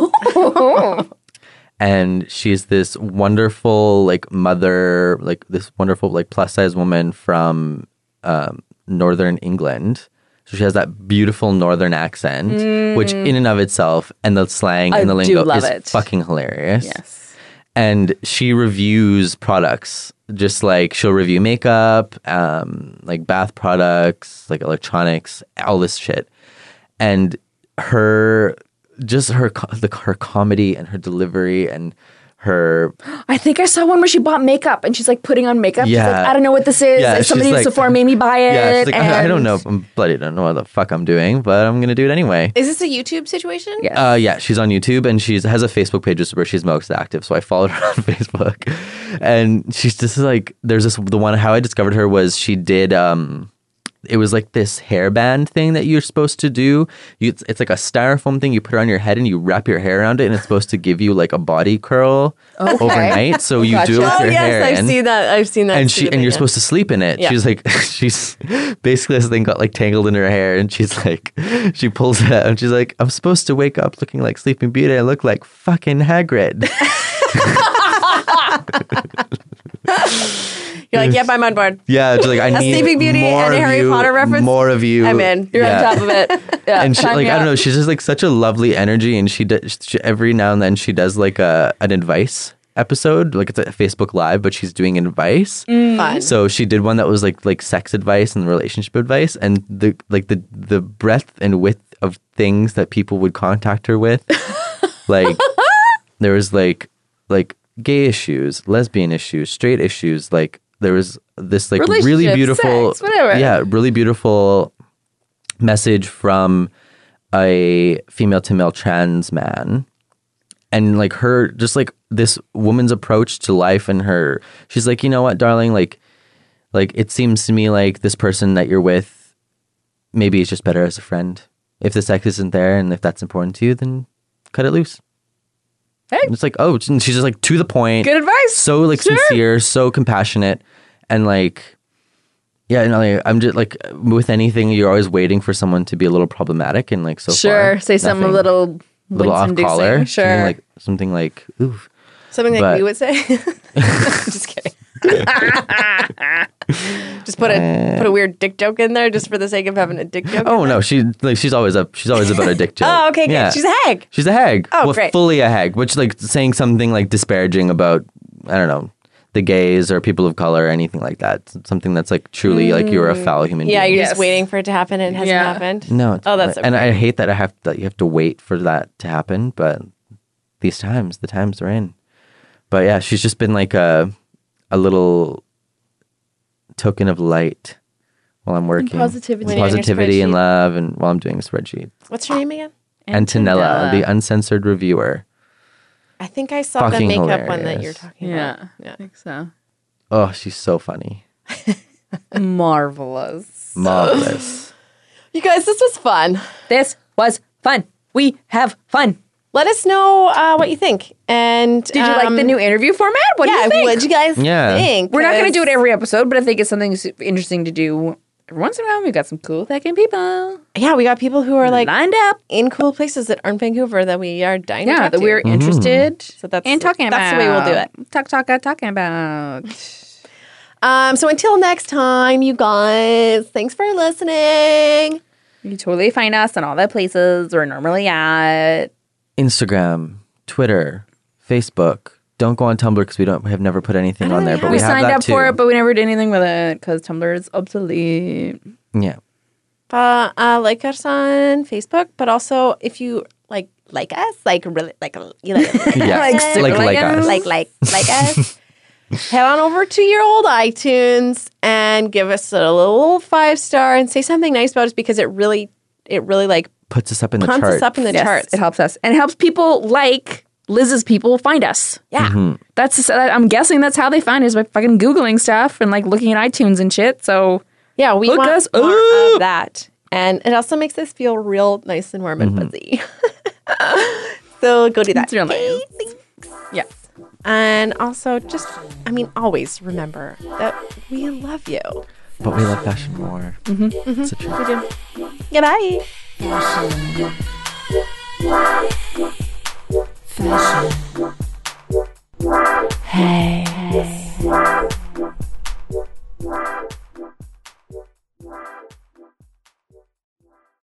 And she's this wonderful, like, mother, like, this wonderful, like, plus-size woman from um, Northern England. So she has that beautiful Northern accent, which in and of itself, and the slang I and the do lingo love is it. fucking hilarious. Yes. And she reviews products, just like she'll review makeup, um, like bath products, like electronics, all this shit. And her, just her, co- the, her comedy and her delivery and her, I think I saw one where she bought makeup and she's like putting on makeup. She's Yeah. like, I don't know what this is. Yeah, she's Somebody at like- Sephora made me buy it. yeah, she's like, I, I don't and- know, I'm bloody don't know what the fuck I'm doing, but I'm gonna do it anyway. Is this a YouTube situation? Yes. Uh, yeah, she's on YouTube and she's has a Facebook page where she's most active. So I followed her on Facebook, and she's just like, there's this the one how I discovered her was she did um, it was like this hairband thing that you're supposed to do. You, it's, it's like a styrofoam thing you put on your head and you wrap your hair around it, and it's supposed to give you like a body curl Okay. overnight. So you do it with Oh your yes, hair I've in. seen that. I've seen that. and she stupid and you're thing, supposed to sleep in it. Yeah. She's like she's basically this thing got like tangled in her hair, and she's like she pulls it out and she's like, I'm supposed to wake up looking like Sleeping Beauty. I look like fucking Hagrid. yeah. You're like, yep, I'm on board. Yeah, just like I A need Sleeping Beauty more and a of Harry you, Potter reference? More of you. I'm in. You're Yeah. on top of it. Yeah, And she, sign like me I don't up. know, she's just like such a lovely energy, and she does she, every now and then she does like a an advice episode, like it's a Facebook Live, but she's doing advice. Fun. So she did one that was like like sex advice and relationship advice, and the like the the breadth and width of things that people would contact her with, like there was like like gay issues, lesbian issues, straight issues, like there was this like really Relationship, beautiful sex, whatever. yeah really beautiful message from a female to male trans man. And like her, just like this woman's approach to life and her, she's like, you know what, darling, like, like it seems to me like this person that you're with, maybe it's just better as a friend. If the sex isn't there and if that's important to you, then cut it loose. Hey. And it's like, oh, she's just like to the point. Good advice. So like Sure. sincere, so compassionate. And like, yeah, and like, I'm just like, with anything, you're always waiting for someone to be a little problematic. And like, so Sure. far, Say something a nothing. little, little off winsome-dixing. collar. Sure. Something like, something like, ooh. Something like But- we would say. Just kidding. Just put a put a weird dick joke in there just for the sake of having a dick joke. Oh no, she like she's always up. She's always about a dick joke. Oh, okay, good. She's a hag. She's a hag. Oh, well, great. fully a hag. Which like saying something like disparaging about I don't know the gays or people of color or anything like that. Something that's like truly like you're a foul human Yeah, being. you're Yes. just waiting for it to happen and it hasn't Yeah. happened. No. It's, Oh, that's and okay. I hate that I have that you have to wait for that to happen. But these times, the times we're in. But yeah, she's just been like a a little token of light while I'm working. positivity. When you're in your Positivity and spreadsheet. love, and while I'm doing a spreadsheet. What's your name again? Antonella, the uncensored reviewer. I think I saw Fucking the makeup one that hilarious. you're talking Yeah. about. I think so. Oh, she's so funny. Marvelous. Marvelous. You guys, this was fun. This was fun. We have fun. Let us know uh, what you think. And Did you like the new interview format? What Yeah, do you think? what'd you guys Yeah. think? We're not going to 'Cause- do it every episode, but I think it's something su- interesting to do every once in a while. We've got some cool fucking people Yeah, we got people who are like lined up. in cool places that aren't Vancouver that we are dying to Yeah, talk that to. we're interested So that's- in talking about. that's the way we'll do it. Talk, talk, uh, talking about. Um, so until next time, you guys, thanks for listening. You can totally find us in all the places we're normally at. Instagram, Twitter, Facebook. Don't go on Tumblr because we don't have never put anything on there, but We we, have signed that up too. for it, but we never did anything with it because Tumblr is obsolete. yeah. Uh, uh, like us on Facebook, but also if you like like us, like really like you like, Yeah. Like us, super like like like us. us. like like like us. Head on over to your old iTunes and give us a little five star and say something nice about us because it really it really like Puts us up in the pumps chart. us up in the Yes, charts. it helps us. And it helps people like Liz's people find us. Yeah. Mm-hmm. That's I'm guessing that's how they find us by fucking Googling stuff and like looking at iTunes and shit. So Yeah, we Hook want us more up. of that. And it also makes us feel real nice and warm and Mm-hmm. fuzzy. So go do that. It's real nice. Okay, thanks. yeah. And also just, I mean, always remember that we love you. But we love fashion more. Mm-hmm. It's a truth. Goodbye. Fashion.